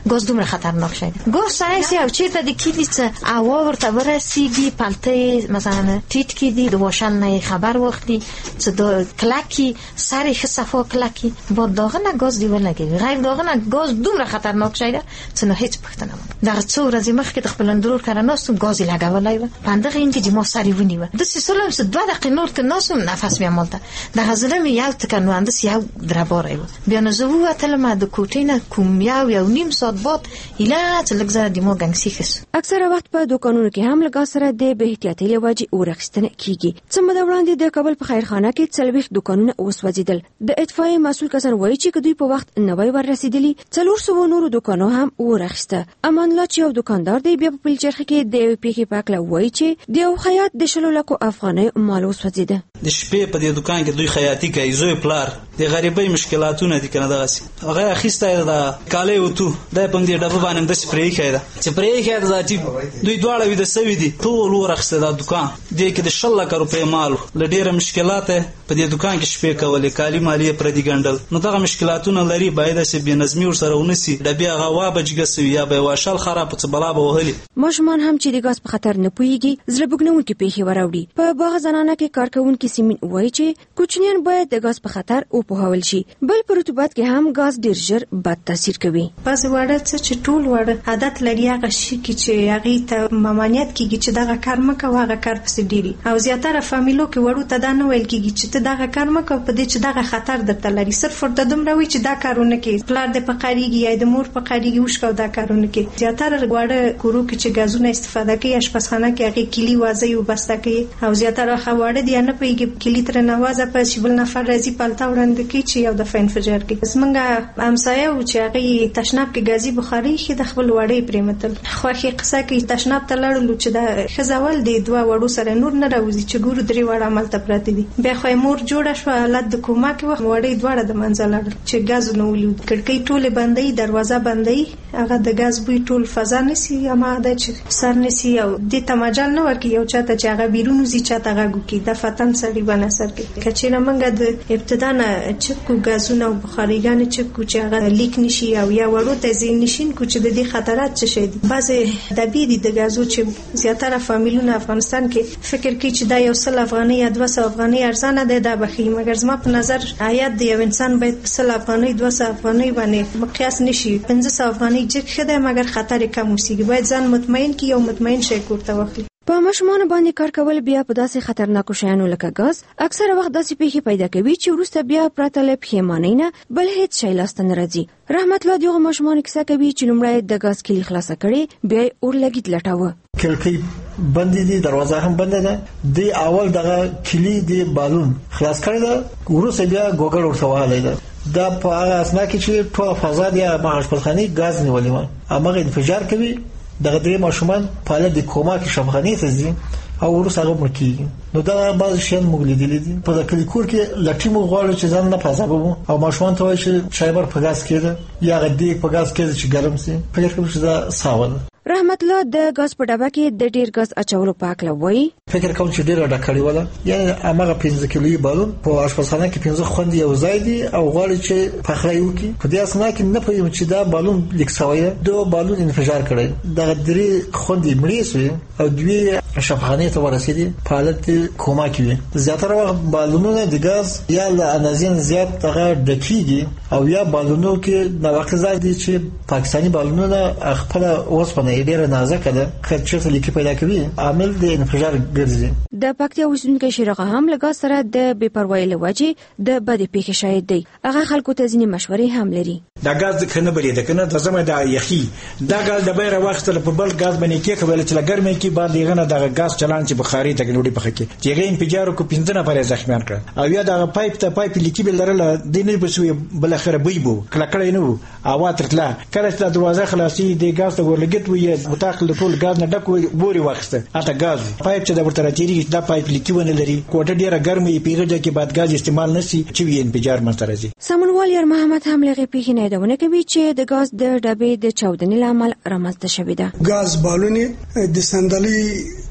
Speaker 17: ګاز دومره خطرناک شي. ګاز سایس او چیرته د کلی څه هوا ورته ورسیږي پلته مثلا ټیټ کې دی د واشل نه خبر واخلي چې د کلکی سری خصفا کلکی با داغنه ګاز دی ولګي غیر داغنه ګاز دومره خطرناک شي چې نو هیڅ پښتنه نه در څو ورځې مخکې خپل اندرور کړه نوستم ګاز لګولای و پنده این کې ما سری ونی و د سیسلم څه 2 دقیقې نور ک نوسم نفس بیا مالته د غزلم یو تکنو اندس یو دربارای و بیا نو زه وته ما د کوټینه کوم یو نیم ساعت بعد اله چې لګزره د مو ګنګسیخس
Speaker 11: اکثره وخت په دوکانونو کې هم لګا سره د به احتیاطي لوجه اورخستنه کیږي. څه مده وړاندې د کابل په خیرخانه کې 40 دوکانونه وسوځیدل. د اطفائیه مسؤل کسان وایي چې دوی په وخت نوې ور رسیدلی 400 نورو دوکانو هم ورخسته. امان الله چې یو دکاندار دی بیا په پلچرخه کې د پیخي پاکله وایي چې د خیاط د شلو لکو افغاني مال وسوځیده.
Speaker 12: د شپې په دې دکان کې دوی خیاطي کوي زوی پلار د غریبۍ مشکلاتونه دي کنه دغه هغه اخیسته د کاله وته د پنځه ډبه باندې د سپری کېده چې پرې کېده ذاتي دوی دواړه وي د سوي دي ټول ورخصه د دکان دې کې د 16 روپۍ مال ل ډېر مشکلات په دې دکان کې شپې کولې کالی مالی پر دې ګندل نو دغه مشکلاتونه لري باید چې بې نظمي ور سره ونسي د بیا غوا بجګسوي یا به واشل خراب څه بلا به وهلي.
Speaker 11: ماشومان هم چې د ګاز په خطر نه پويږي زړه بګنونکي پیښې وراوړي. په باغ زنانه کې کارکونکو سیمین وایي چې کوچنیان باید د ګاز په خطر او په هول شي بل په رطوبت کې هم ګاز ډیر ژر بد تاثیر کوي.
Speaker 13: بعض وړه چې ټول وړه عادت لري هغه شي چې هغه ته ممانعت کیږي چې دغه کار مکه واغه کار پسې ډیری او زیاتره فامیلو کې وړو ته دا نه ویل کیږي چې ته دغه کار مکه په دې چې دغه خطر درته لري صرف ورته دومره وي چې دا کارونه کې پلار د پقاریږي یا د مور پقاریږي وشکاو دا کارونه کې زیاتره وړه کورو کې چې غازونه استفاده کوي اشپزخانه کې هغه کلی وازي او بسته کوي او زیاتره خواړه دی نه پیږي کلی تر نوازه په شیبل نفر راځي پالتا وړاندې کوي چې یو د فنفجر کې زمونږه همسایه او چې هغه تشناب کې غازي بخاري کې د خپل وړې پریمتل خوخي قصه کې تشناب ته لړلو چې د خزاول دی دوه وړو سره نور نه راوځي چې ګورو درې وړه عمل ته پراته دي بیا خو مور جوړه شو حالت د کومه کې وخت وړې دوړه د منځل چې غاز نو ولید کړکۍ ټوله بندي دروازه بندي هغه د غاز بوی ټول فضا نسی اما د سر نسی او د تماجل نه ورکی یو چاته چې هغه بیرونو زی چاته غاګو کې د فتن سړي باندې سر کې کچې منګه د ابتدا نه چکو غازونه او بخاریګان چکو چې هغه لیک نشي او یا ورو ته زین نشین کو چې د دې خطرات څه شي بعضې د بیري د غازو چې زیاتره فامیلونه افغانستان کې فکر کوي چې دا یو 100 افغاني یا 200 افغاني ارزانه ده دا بخي مګر زما په نظر آیات دی یو انسان باید 100 افغاني 200 افغاني باندې مقیاس نشي 500 افغاني چې خدای مګر خطر کم وسیږي باید ځان مطمئن کی یو مطمئن شي کوته واخلي.
Speaker 11: په ماشومان باندې کار کول بیا په داسې خطرناکو شیانو لکه غاز اکثره وخت داسې پیښې پیدا کوي چې وروسته بیا پراته له پښیمانۍ نه بل هیڅ شی لاسته نه راځي. رحمت الله دغه ماشومان کیسه کوي چې لومړی د غاز کلی خلاصه کړي بیا اور لګید لټاوه
Speaker 24: کړکۍ بند دي دروازه هم بند ده دی اول دغه کلی دی بالون خلاص کړی ده ورسره بیا ګوګل ورته وهلی ده دا په هغه اسنا کې چې ټول فضا دی ما هشپزخاني غاز نیولې و هغه انفجار کوي دغه درې ماشومان په حالت د کوما کې شفاخانه ته ځي او ورسره هغه مړ کیږي. نو دا بعض شیان موږ لیدلي دي په کلیکور کې لټي مو غواړي چې ځان نه پازابو او ماشومان ته وایي چې شایبر په غاز کېده یا غدي په غاز کېده چې ګرم سي فکر کوم چې دا ساول.
Speaker 11: رحمت الله د غاز په ډبه کې د ډیر غاز اچولو پاک لوي
Speaker 24: فکر کوم چې ډیر ډکړی ولا یعنی هغه 15 کیلویي بالون په اشپزخانه کې 15 خوندې یو ځای دي او غواړي چې پخړی وکي په دې اسنا کې نه پوهیم چې دا بالون لیکساویه دو بالون انفجار کړي دا درې خوندې مړې شوې او دوی شفاخانه ته ورسېدي په حالت کوما کې وي. زیاتره وخت بالونونه د غاز یا له اندازې زیات هغه ډکیږي او یا بالونو کې نو وخت دي چې پاکستاني بالونونه خپل اوسپنه ډیره نازکه ده چې څه لیکي پیدا کوي عامل د انفجار ګرځي.
Speaker 11: د پکتیا اوسیدونکو شیرغه هم لګا سره د بې پروايي لوجه د بد پیښې شاهد دی هغه خلکو ته ځینې مشورې هم لري.
Speaker 14: دا غاز کنه بلې ده کنه د زمه د یخي دا غاز د بیره وخت په بل غاز باندې کې کول چې لګرمه کې باندې غنه د غاز چلان چې بخاري ته ګنوډي پخې کې چې غین انفجار کو 15 نفر زخمیان کړ او یا د پایپ ته پایپ لیکي بل لرله د نه بسوي بل اخر بيبو کله کله نه اوا ترتلا کله چې دروازه خلاصي د غاز ته ورلګت وي متاخل ټول غاز نه ډک بوري وخته اته غاز پایپ چې د ورته راځي دا پایپ لیکي ونه لري کوټه ډیره ګرمه پیغله کې بعد غاز استعمال نشي چې وی انفجار منځ راځي.
Speaker 11: سمونوال یار محمد هم لغه پیښې نه دونه کوي چې د غاز د ډبې د چاودنې لامل رامنځته شوې ده.
Speaker 15: غاز بالونې د صندلي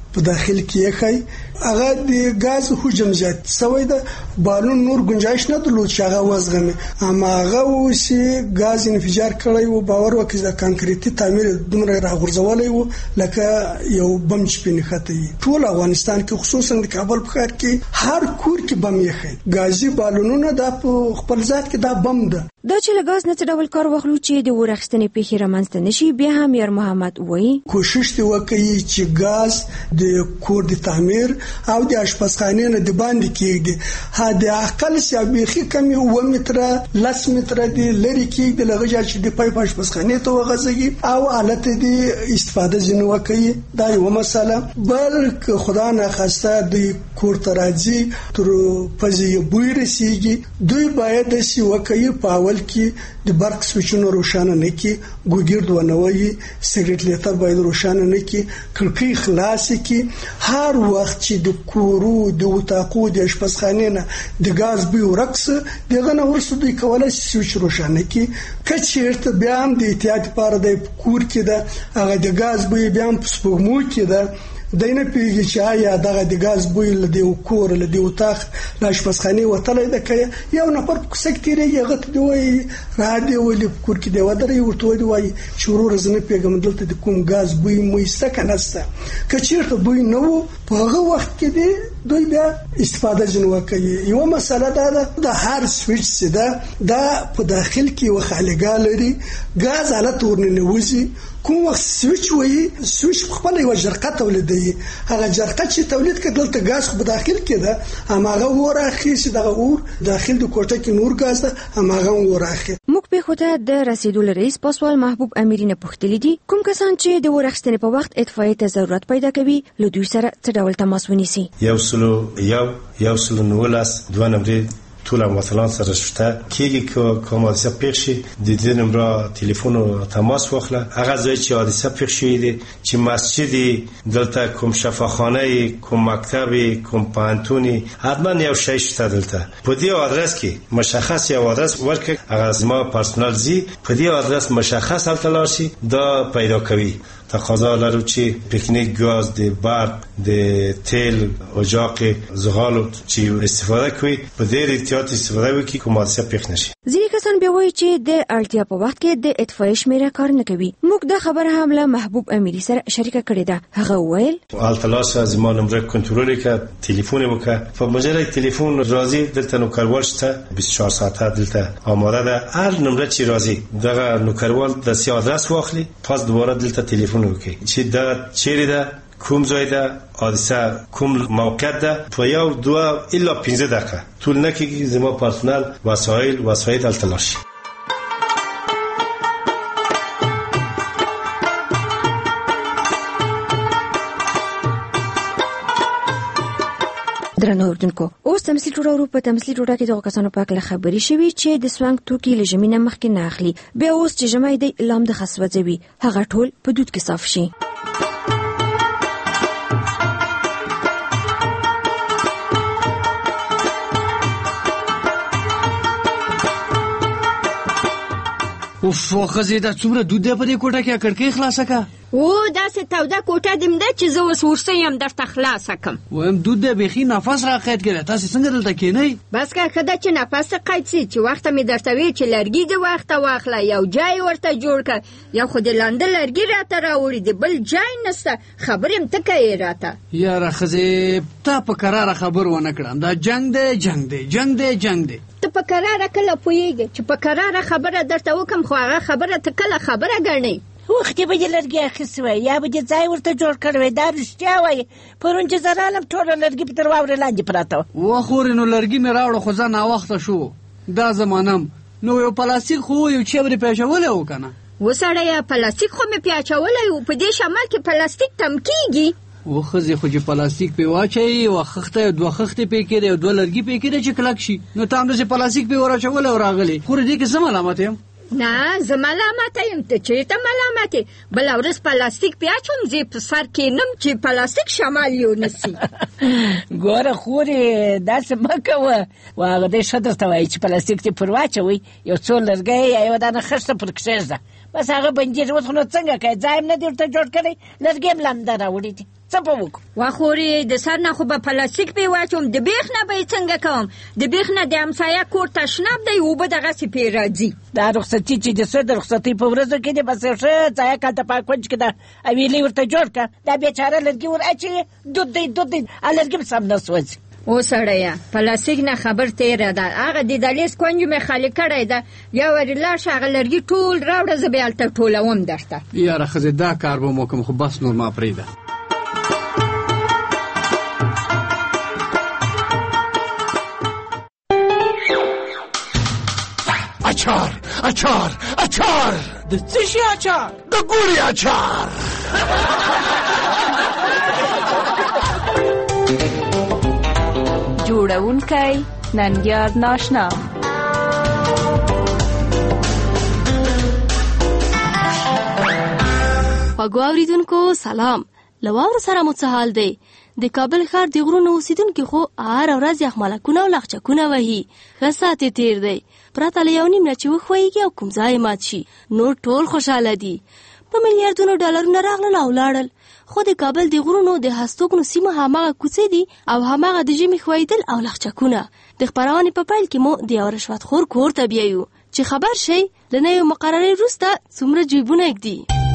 Speaker 7: په داخل کې خای هغه د غاز حجم زیات سوی د بالون نور گنجائش نه درلود چې هغه وزغمه اما هغه وسی غاز انفجار کړی او باور وکړي د کانکریټي تعمیر دومره راغورځولای وو لکه یو بم چې پینې خطي ټول افغانستان کې خصوصا د کابل په ښار کې هر کور کې بم یې خي غازي بالونونه د خپل ذات کې دا بم ده
Speaker 11: دا چې له غاز نه څه ډول کار واخلو چې د ورښتنې پیښې رامنځته نشي بیا هم یار محمد وایي
Speaker 7: کوشش دی وکړي چې غاز د کور د تعمیر او د اشپزخانې نه د باندې کېږي ها د اقل سیابيخي کمی 1 متر 10 متر دی لري کېږي لږه چې د پایپ اشپزخانې ته وغځي او حالت دی استفاده ځنه وکړي دا یو مسله بل خدا نه خواسته د کور تراځي تر پزې بوی رسیږي دوی باید د سی وکړي په اول کې د برق سویچونو روشانه نه کی ګوګرد ونوي سیګریټ لیټر باید روشانه نه کی کړکۍ خلاص کی هر وخت چې د کورو د وتاقو د اشپزخانې نه د غاز بوی ورکس دغه نه ورسره دوی کولای سویچ روشانه کی کچېرته بیا هم د احتیاط لپاره د کور کې د هغه د غاز بوی بیا هم سپوږمو کې ده دینه پیږي چې آیا دغه د غاز بوی له دی کور له دی وتاخ لا شپسخانه وتلې ده کې یو نفر سکتيري یغت دی وای رادیو ولې کور کې دی ودرې ورته دی وای شروع رزنه پیغام دلته د کوم غاز بوی مې سکنسته کچیرته بوی نو په هغه وخت کې دی دوی بیا استفاده جنو کوي یو مسله ده د هر سویچ سده دا په داخل کې وخالګا لري غاز حالت ورننه وځي کوم وخت سویچ وایي سویچ خپل یو جرقه تولیدوي هغه جرقه چې تولید کړي دلته غاز په داخل کې ده هماغه ورخي چې دغه اور داخل د کوټه کې نور غاز ده هماغه ورخي
Speaker 11: موږ په خوته د رسیدول رئیس پاسوال محبوب امیرینه پوښتلې دي کوم کسان چې د ورښتنې په وخت اطفائیې ته ضرورت پیدا کوي له دوی سره څه ډول تماس ونیسي
Speaker 15: یو سلو نولاس دوه نمبر ټول مثلا سره شته کېږي کوم حادثه پیښ شي د دې نمبر ټلیفون او تماس واخله هغه ځای چې حادثه پیښ شي دي چې مسجد دلته کوم شفاخانه کوم مکتب کوم پانتونی حتما یو شی شته دلته په دې آدرس کې مشخص یو آدرس ورکړي هغه زما پرسونل زی په دې آدرس مشخص التلاشي دا پیدا کوي تقاضا لرو چې پیکنیک گاز د برق د تیل اجاق زغال چې استفاده کوي په دې احتیاط استفاده وکړي کوم حادثه پیښ نشي
Speaker 11: ځینې کسان بیا وایي چې د اړتیا په وخت کې د اطفائیې شمیره کار نه کوي موږ دا خبره هم له محبوب امیری سره شریکه کړې ده هغه وویل
Speaker 15: التلاش از ما نمبر کنترل کې ټلیفون وکړه په مجرد ټلیفون راځي دلته نوکروال شته 24 ساعته دلته آماده ده هر نمبر چې راځي دغه نوکروال د سی آدرس واخلي پس دوباره دلته ټلیفون وکړي چې دا چیرې ده کوم ځای ده حادثه کوم موقعیت ده په یو 2 الا 15 دقیقه طول نه کېږي زما پرسونل وسایل التلاشي
Speaker 11: درنو اوردونکو اوس تمثيل جوړو په تمثيل جوړه کې دغه کسانو په اړه خبري شوي چې د سوانګ توکي له زمينه مخکې نه اخلي بیا اوس چې جمعي دی لام د خسوځوي هغه ټول په دود کې صاف شي
Speaker 16: اوف خزه دا څومره دود په دې کوټه کې کړکۍ خلاصه کا
Speaker 19: او دا څه توده کوټه دم ده چې زه اوس ورسېم درته خلاصه کم
Speaker 16: ویم دود به بخي نفس را قید کړه تاسو څنګه دلته کېنئ
Speaker 19: بس که خدای چې نفس قید سي چې وخت می درته وی چې لرګي د وخت واخله یو ځای ورته جوړ ک یو خو د لاندې لرګي راته راوړي دی بل ځای نسته خبرم تکای راته
Speaker 16: یاره خزه تا په قرار خبر ونه کړم دا جنگ دی
Speaker 19: ته په قرار کله پويږي چې په قرار خبره درته وکم خو هغه خبره ته کله خبره ګڼي
Speaker 21: وختي به لرګي اخیسوي یا به ځای ورته جوړ کړوي دا رښتیا وایي پرون چې زرالم ټول لرګي په تر واورې لاندې پراته
Speaker 16: و خورینو لرګي مې راوړو خو ځان وخت شو دا زمانم نو یو پلاستیک خو یو چېوري پېښولې وکنه
Speaker 19: وسړی پلاستیک خو مې پیاچولې په دې شمال کې پلاستیک تم کیږي
Speaker 16: وخزه خو چې پلاستیک په واچي وخخته دوه خخته په کې دی دوه لرګي په کې دی چې کلک شي نو تاسو چې پلاستیک په وراچول او راغلي خو دې کې زما علامت یم
Speaker 19: نه زما علامت یم ته چې ته علامت بل اورس پلاستیک پیاچوم زی په سر کې نم چې پلاستیک شمال یو نسی
Speaker 21: ګوره خوري داسې مکوه واغه دې شدر ته وای چې پلاستیک ته پر واچوي یو څو لرګي یو دانه خشته پر کښېږده بس هغه بندیر وڅ نو څنګه کوي ځایم نه درته جوړ کړي لرګي ملم دراوړي دي څه به وکړو؟
Speaker 19: واخورې د سر نه خو به پلاستیک پې واچوم، د بیخ نه به یې څنګه کوم؟ د بیخ نه د همسایه کور تشناب دی، اوبه دغسې پې راځي.
Speaker 21: دا رخصتي چې د څه د رخصتۍ په ورځو کې دی بس ښه ځایه کالته پاکونج کې ده اویلې ورته جوړ کړه، دا بیچاره لرګي ور اچوي دود دی لرګي به سم نه سوځي.
Speaker 19: او سړیه پلاستیک نه خبر تیره ده، هغه د دهلیز کونج مې خالي کړی ده، بیا ورې لاړ شه هغه لرګي ټول راوړه، زه بیا هلته ټولوم درته.
Speaker 16: یاره ښځې دا کار به مو کوم، خو بس نور ما پرېږده.
Speaker 10: اچار اچار اچار.
Speaker 21: د څه شي اچار؟
Speaker 10: د ګوړې اچار.
Speaker 18: جوړونکی ننګیار ناشنا.
Speaker 20: خوږو اوریدونکو سلام، له واورو سره مو څه حال دی؟ د کابل ښار د غرونو اوسیدونکي خو هره ورځ یخمالکونه او لغچکونه وهي، ښه ساعت یې تېر دی، پرته له 1.5 نه چې وښویږي او کوم ځای مات شي. نور ټول خوشحاله دي، په میلیاردونو ډالرونه راغلل او لاړل، خو د کابل د غرونو د هستوګنو سیمه هماغه کوڅې دي او هماغه د ژمي ښویدل او لغچکونه. د خپرونې په پیل کې مو د یو رشوتخور کور ته بیایو چې خبر شئ له نوې مقررې وروسته څومره جیبونه ږدي.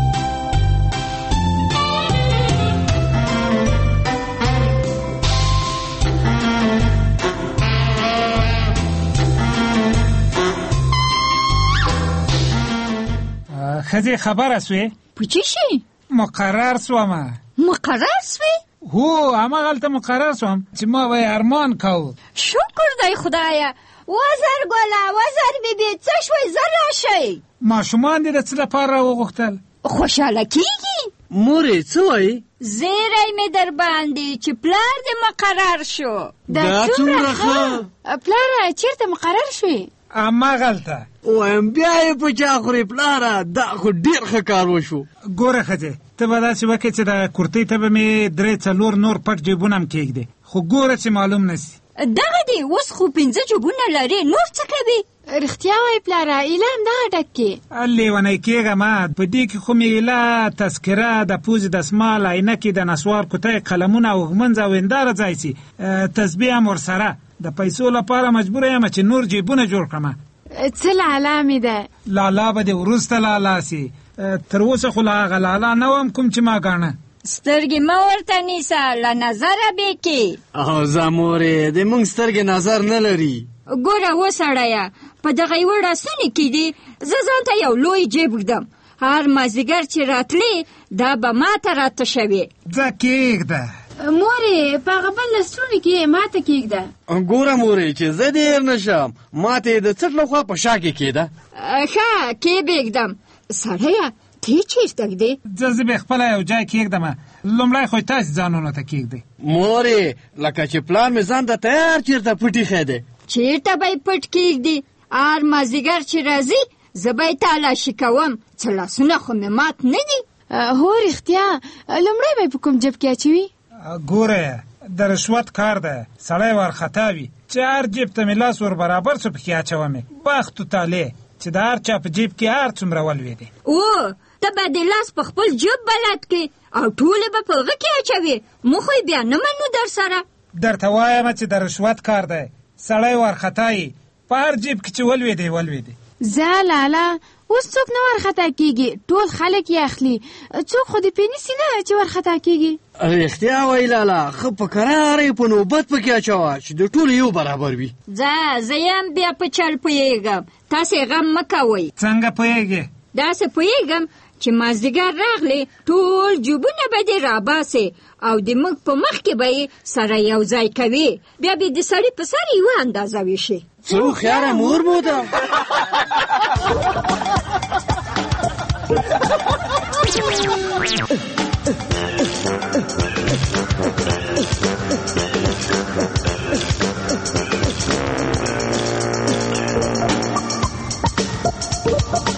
Speaker 22: ښځې خبره سوې؟
Speaker 19: په څه شي؟
Speaker 22: مقرر سومه.
Speaker 19: مقرر سوې؟
Speaker 22: هو هماغلته مقرر سوم چې ما به ارمان کوو.
Speaker 19: شکر دی خدایه. وزر ګله وزر بیبي څه شوی؟ زه راشئ.
Speaker 22: ماشومان دې د څه لپاره وغوښتل؟
Speaker 19: خوشحاله کیږي.
Speaker 16: مورې څه وایي؟
Speaker 19: زیری مې در باندې چې پلار دې مقرر شو.
Speaker 16: دا څومره ښه.
Speaker 18: پلاره چیرته مقرر شوې؟
Speaker 22: هماغلته.
Speaker 16: وایم بیا یې په چا خورې پلاره، دا خو ډېر ښه کار وشو.
Speaker 22: ګوره ښځې ته به داسې وکړې چې د کورتۍ ته به مې 3-4 نور پټ جیبونه هم کېږدې، خو ګوره چې معلوم نه سي.
Speaker 19: دغه دی اوس خو 5 جیبونه لرې، نور څه کوي؟
Speaker 18: رښتیا وایي پلاره، ایله همدغه ډک کې.
Speaker 22: لیونی کېږم، په دې کې خو مې ایله، تذکره، د پوزې دسمال، عینکې، د نسوار کوتۍ، قلمونه او غمنځ او هنداره ځای سي، تسبیح هم ورسره. د پیسو لپاره مجبوره یم چې نور جیبونه جوړ کړم.
Speaker 18: څه لالا مې ده؟
Speaker 22: لالا به دې وروسته لالا سي، تر اوسه خو لا هغه لالا نه وم کوم چې ما ګاڼه.
Speaker 19: سترګې مه ورته نیسه، له نظره بېکې.
Speaker 16: اوزه مورې د موږ سترګې نظر نه لري.
Speaker 19: ګوره وسړیه، په دغه یوه رسنې کې دي زه ځان ته یو لوی جیب ږدم، هر مازدیګر چې راتلې دا به ما ته راته شوې.
Speaker 22: ځه کېږده
Speaker 18: مورې، په هغه بل لسترونې کې ما ته کېږده.
Speaker 16: ګوره مورې چې زه دې هېر نه شم، ما ته یې د څټ له خوا په شا کې کېده.
Speaker 19: ښه کې بېږدم. سړیه ته چېرته ږدې؟
Speaker 22: زه به خپله یو ځای کېږدمه، لومړی خو تاسې ځانونو ته کېږدئ.
Speaker 16: مورې لکه چې پلار مې ځان ته تیار چېرته پټ ایښی دی.
Speaker 19: چېرته به یې پټ کېږدي؟ هر مازدیګر چې راځي زه به یې تالاشي کوم، څه لاسونه خو مې مات نه دي.
Speaker 18: هو رښتیا، لومړی به یې په کوم جیب کې اچوي؟
Speaker 22: ګوره د رشوت کار ده، سړی وارخطا وي چې هر جیب ته مې لاس ور برابر سو پکې اچومې. بخت و طالع چې د هر چا په جیب کې هر څومره ولوېدې.
Speaker 19: او ته به د لاس په خپل جیب بلد کې او ټولې به په هغه کې اچوې، موږ خو بیا نه منو در سره.
Speaker 22: درته وایم چې د رشوت کار دی، سړی وارخطا یي، په هر جیب کې چې ولوېدې.
Speaker 18: زه لالا اوس څوک نه ورخطا کېږي، ټول خلک یې اخلي، څوک خو دې پې نیسي نه چې ورخطا کېږي.
Speaker 16: رښتیا وایي لالا، ښه په کراره یې په نوبت پکې اچوه چې د ټولو یو برابر وي.
Speaker 19: زه یم بیا په چل پوهېږم، تاسې غم مه کوئ.
Speaker 22: څنګه پوهېږې؟
Speaker 19: داسې پوهېږم چې مازدیګر راغلی ټول جوبونه به دې راباسې او د موږ په مخ کې به یې سره یو ځای کوي، بیا به د سړي په سر یوه اندازه ویشي.
Speaker 16: څه هوښیاره مور مو ده.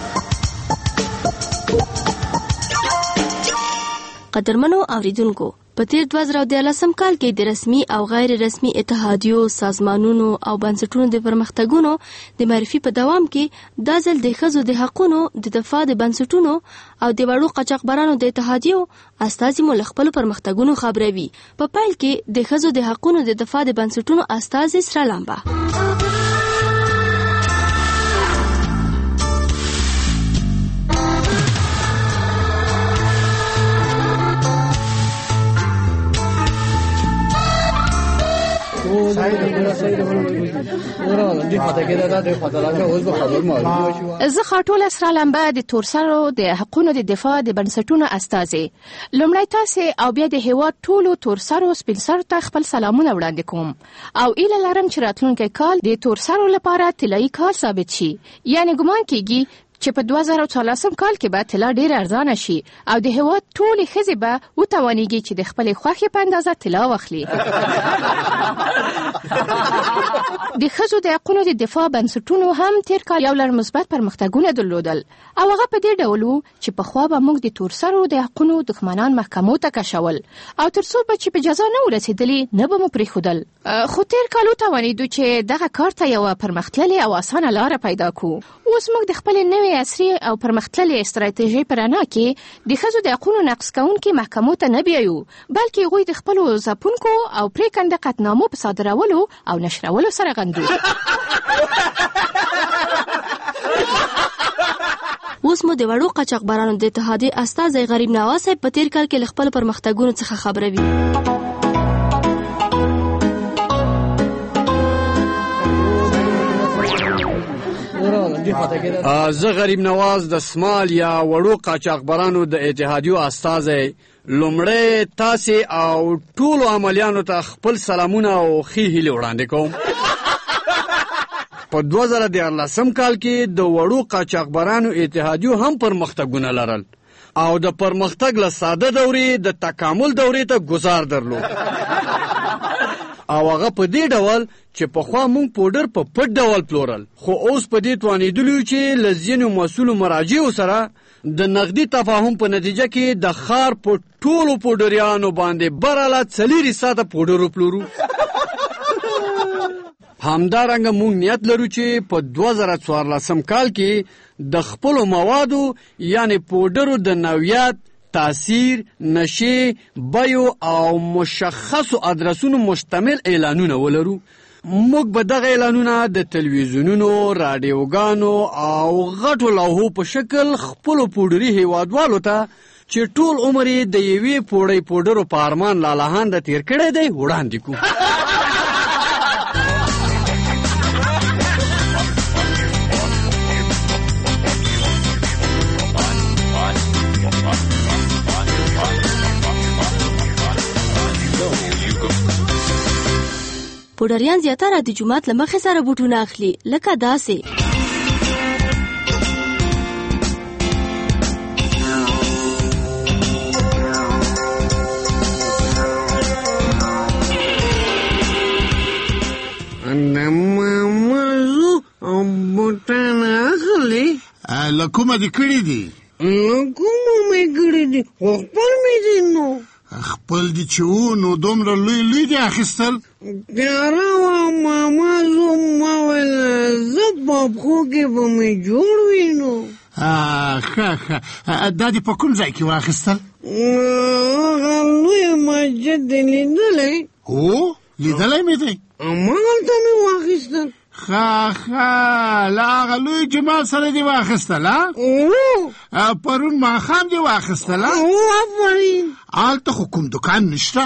Speaker 20: قدرمنو اوریدونکو، په تیر 2014 کال کې د رسمي او غیر رسمي اتحادیو، سازمانونو او بنسټونو د پرمختګونو د معرفي په دوام کې دا ځل د ښځو د حقونو د دفاع د بنسټونو او د وړو قاچاقبرانو د اتحادیو استازي مو له خپلو پرمختګونو خبروي. په پیل کې د ښځو د حقونو د دفاع د بنسټونو استازي سره لامبه
Speaker 1: زه خاطوله سره لمبه د تورسرو د حقونو د دفاع د بنسټونو استازي. لومړی تاسو او بیا د هیواد ټولو تورسرو سپینسرو ته خپل سلامونه وړاندې کوم او ایله لرم چې راتلونکي کال د تورسرو لپاره طلایي کال ثابت شي. یعنی ګمان کیږي چې په 2014 کال کې به طلا ډیر ارزانه شي او د هیواد ټولې ښځې به وتوانیږي چې د خپلې خوښې په اندازه طلا واخلي. د ښځو د حقونو د دفاع بنسټونو هم تیر کال یو لړ مثبت پرمختګونه درلودل او هغه په دې ډول و چې پخوا به موږ د تورسرو د حقونو دښمنان محکمو ته کشول او تر څو به چې په جزا نه ورسېدلي نه به مو پرېښودل. خو تیر کال وتوانېدو چې دغه کار ته یوه پرمختللې او اسانه لاره پیدا کړو. اوس موږ د خپلې نوې عصري او پرمختللې استراتیژۍ په رڼا کې د ښځو د حقونو نقض کوونکي محکمو ته نه بیایو، بلکې هغوی د خپلو ځپونکو او پرېکنده قطعنامو په صادرولو او نشرولو سره غندو.
Speaker 20: اوس مو د وړو قاچاقبرانو د اتحادیې استازی غریب نواز صاحب په تیر کال کې له خپلو پرمختګونو څخه خبروي.
Speaker 16: زه غریب نواز د سمال یا وړو قاچاقبرانو د اتحادیو استازی لومړی تاسې او ټولو عملیانو ته خپل سلامونه او ښې هیلې وړاندې کوم. په 2014 کال کې د وړو قاچاقبرانو اتحادیو هم پرمختګونه لرل او د پرمختګ له ساده دورې د تکامل دورې ته گذار درلود او هغه په دې ډول چې پخوا مونږ پوډر په پټ ډول پلورل، خو اوس په دې توانېدلو چې له ځینو مسؤلو مراجعو سره د نقدي تفاهم په نتیجه کې د ښار په ټولو پوډریانو باندې براله 4 ساعته پوډر وپلورو. همدارنګه مونږ نیت لرو چې په 2014 کال کې د خپلو موادو یعنی پوډرو د نوعیت، تاثیر، نشي، بیو او مشخصو ادرسونو مشتمل اعلانونه ولرو. موږ به دغه اعلانونه د تلویزیونونو، رادیوګانو او غټو لوحو په شکل خپلو پوډري هیوادوالو ته چې ټول عمر یې د یوې پوړۍ پوډرو په ارمان لالهانده تیر کړی دی وړاندې کړو.
Speaker 20: پوډریان زیاتره د جومات له مخې سره بوټونه اخلي لکه داسې.
Speaker 10: بوټان اخلي له کومه دې کړي دي؟ له کومه مې کړي دي؟ خو خپل مې دي. نو خپل دي چې و نو دومره لوی دي اخیستل؟ تیاره وه ماما زما ویل زه په پښو کې به مې جوړ وي. نو ښه دا دې په کوم ځای کې واخیستل؟ هغه لوی مسجد دې لیدلی؟ هو لیدلی مې دی. هماغلته مې واخیستل. ښه له هغه لوی جماعت سره دې واخیستل؟ پرون ماښام دې واخیستل؟ آفرین. هلته خو کوم دکان نشته؟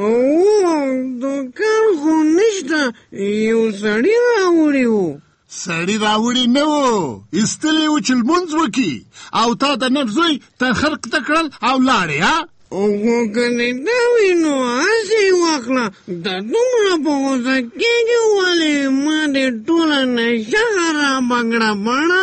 Speaker 10: دکان خو نشته، یو سړي راوړی و. سړي راوړی نه و، ایستلی و چې لمونځ وکړي او تا د نر زوی تر خرق ته کړل او لاړې. خو که دې دا وي نو هسې یې واخله. دا دومره په غوسه کېږي ولې ما دې ټوله نشه خرابه کړه بڼه.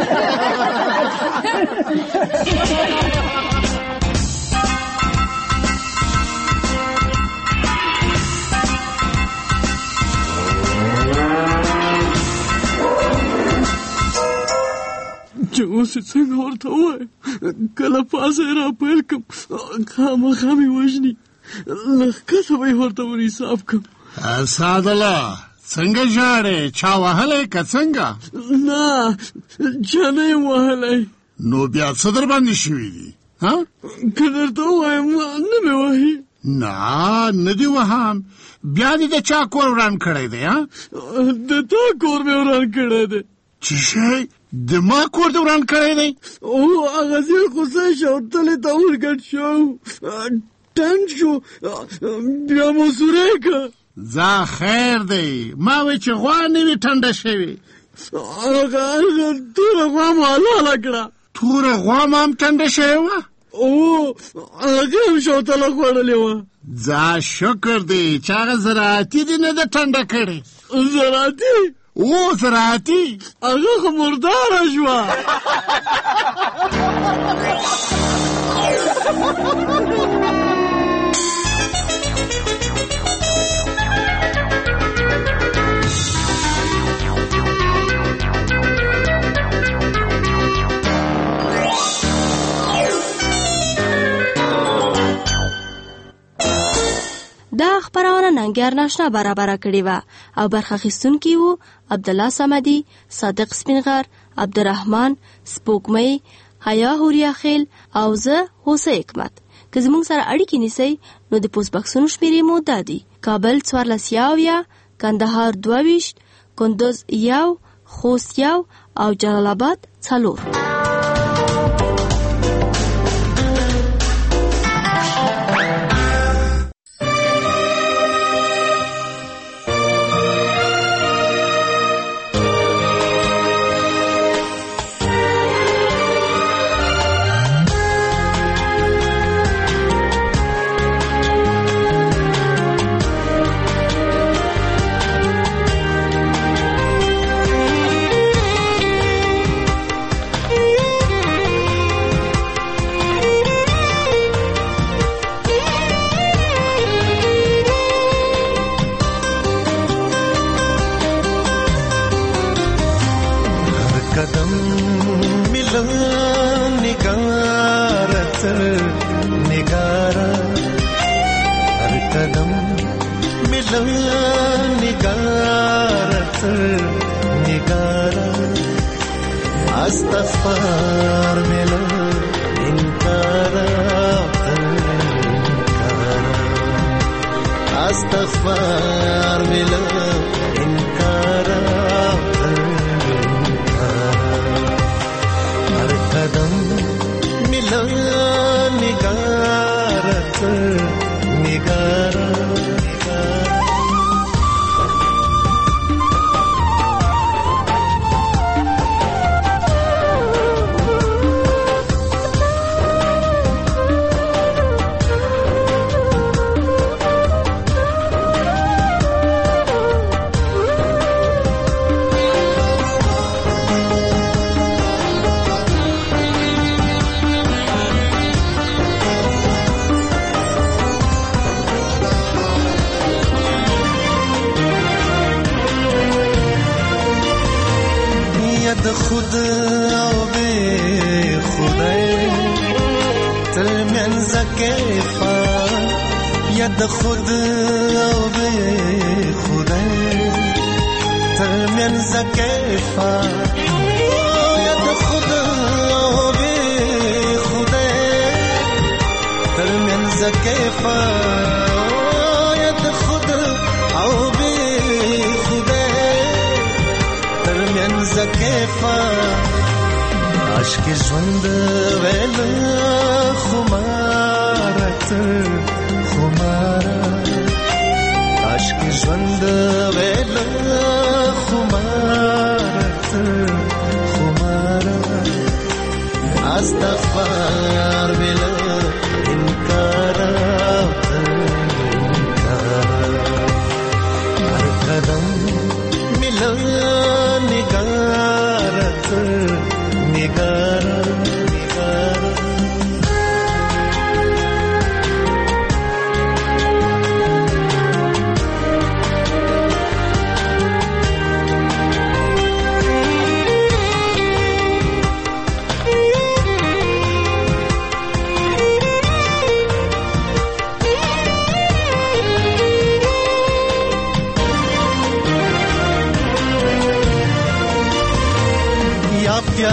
Speaker 10: چې اوس یې څنګه ورته ووایم؟ کله پاسه یې راپیل کړم خامخا مې وژني.
Speaker 16: لښکته به یې ورته ور حساب کړم.
Speaker 10: اسعدالله څنګه ژاړې؟ چا وهلی که څنګه؟
Speaker 16: نه چا نه یم وهلی.
Speaker 10: نو بیا څه در باندې شوي دي؟
Speaker 16: که درته ووایم نه مې وهي.
Speaker 10: نه نه دي وهم. بیا دې د چا کور وران کړی دی؟
Speaker 16: د تا کور مې وران کړی دی.
Speaker 10: څه شی؟ د ما کور دې وران کړی دی؟
Speaker 16: او هغه ځای غوسه شو او تلې ته ورګډ شو، ټنګ شو، بیا مو سوری که.
Speaker 10: ځه خیر دی. ما وی چې غوا نه وي ټنډه شوې.
Speaker 16: هغه توره غوا مو حلاله کړه.
Speaker 10: توره غوا مو هم ټنډه شوې وه؟
Speaker 16: او هغه هم شوتله خوړلې وه.
Speaker 10: ځه شکر دی چې هغه زراعتي دې نه ده ټنډه کړې.
Speaker 16: زراعتي؟
Speaker 10: او زراعتي
Speaker 16: هغه خو مرداره شوه.
Speaker 20: دا خبرونه ننګیار ناشنا برابر کړې و او برخه اخیستونکي وو عبدالله صمدي، صادق سپینغر، عبدالرحمن سپوږمۍ، حیا هوریا خیل او زه هوسه حکمت. که زموږ سره اړیکې نیسئ نو د پوسټ باکسونو شمیرې مو دا دي: کابل 14 کندهار 22 کندوز 1 خوست 1 او جلال آباد 4.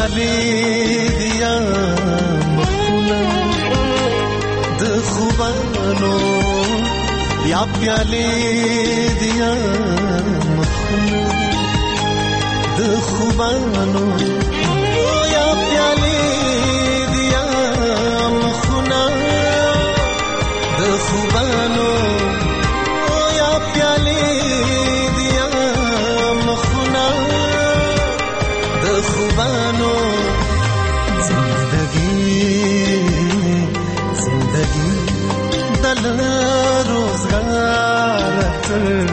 Speaker 3: پیالې دیا مخونه د خوبانو یا پیالې دیا مخونه د خوبانو یا پیالې دیا مخونه د خوبانو یا پیالې دیا مخونه د خوبانو زندگی دل روزگارت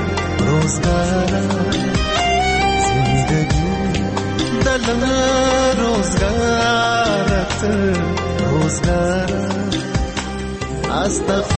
Speaker 3: زندگی دل روزگارت از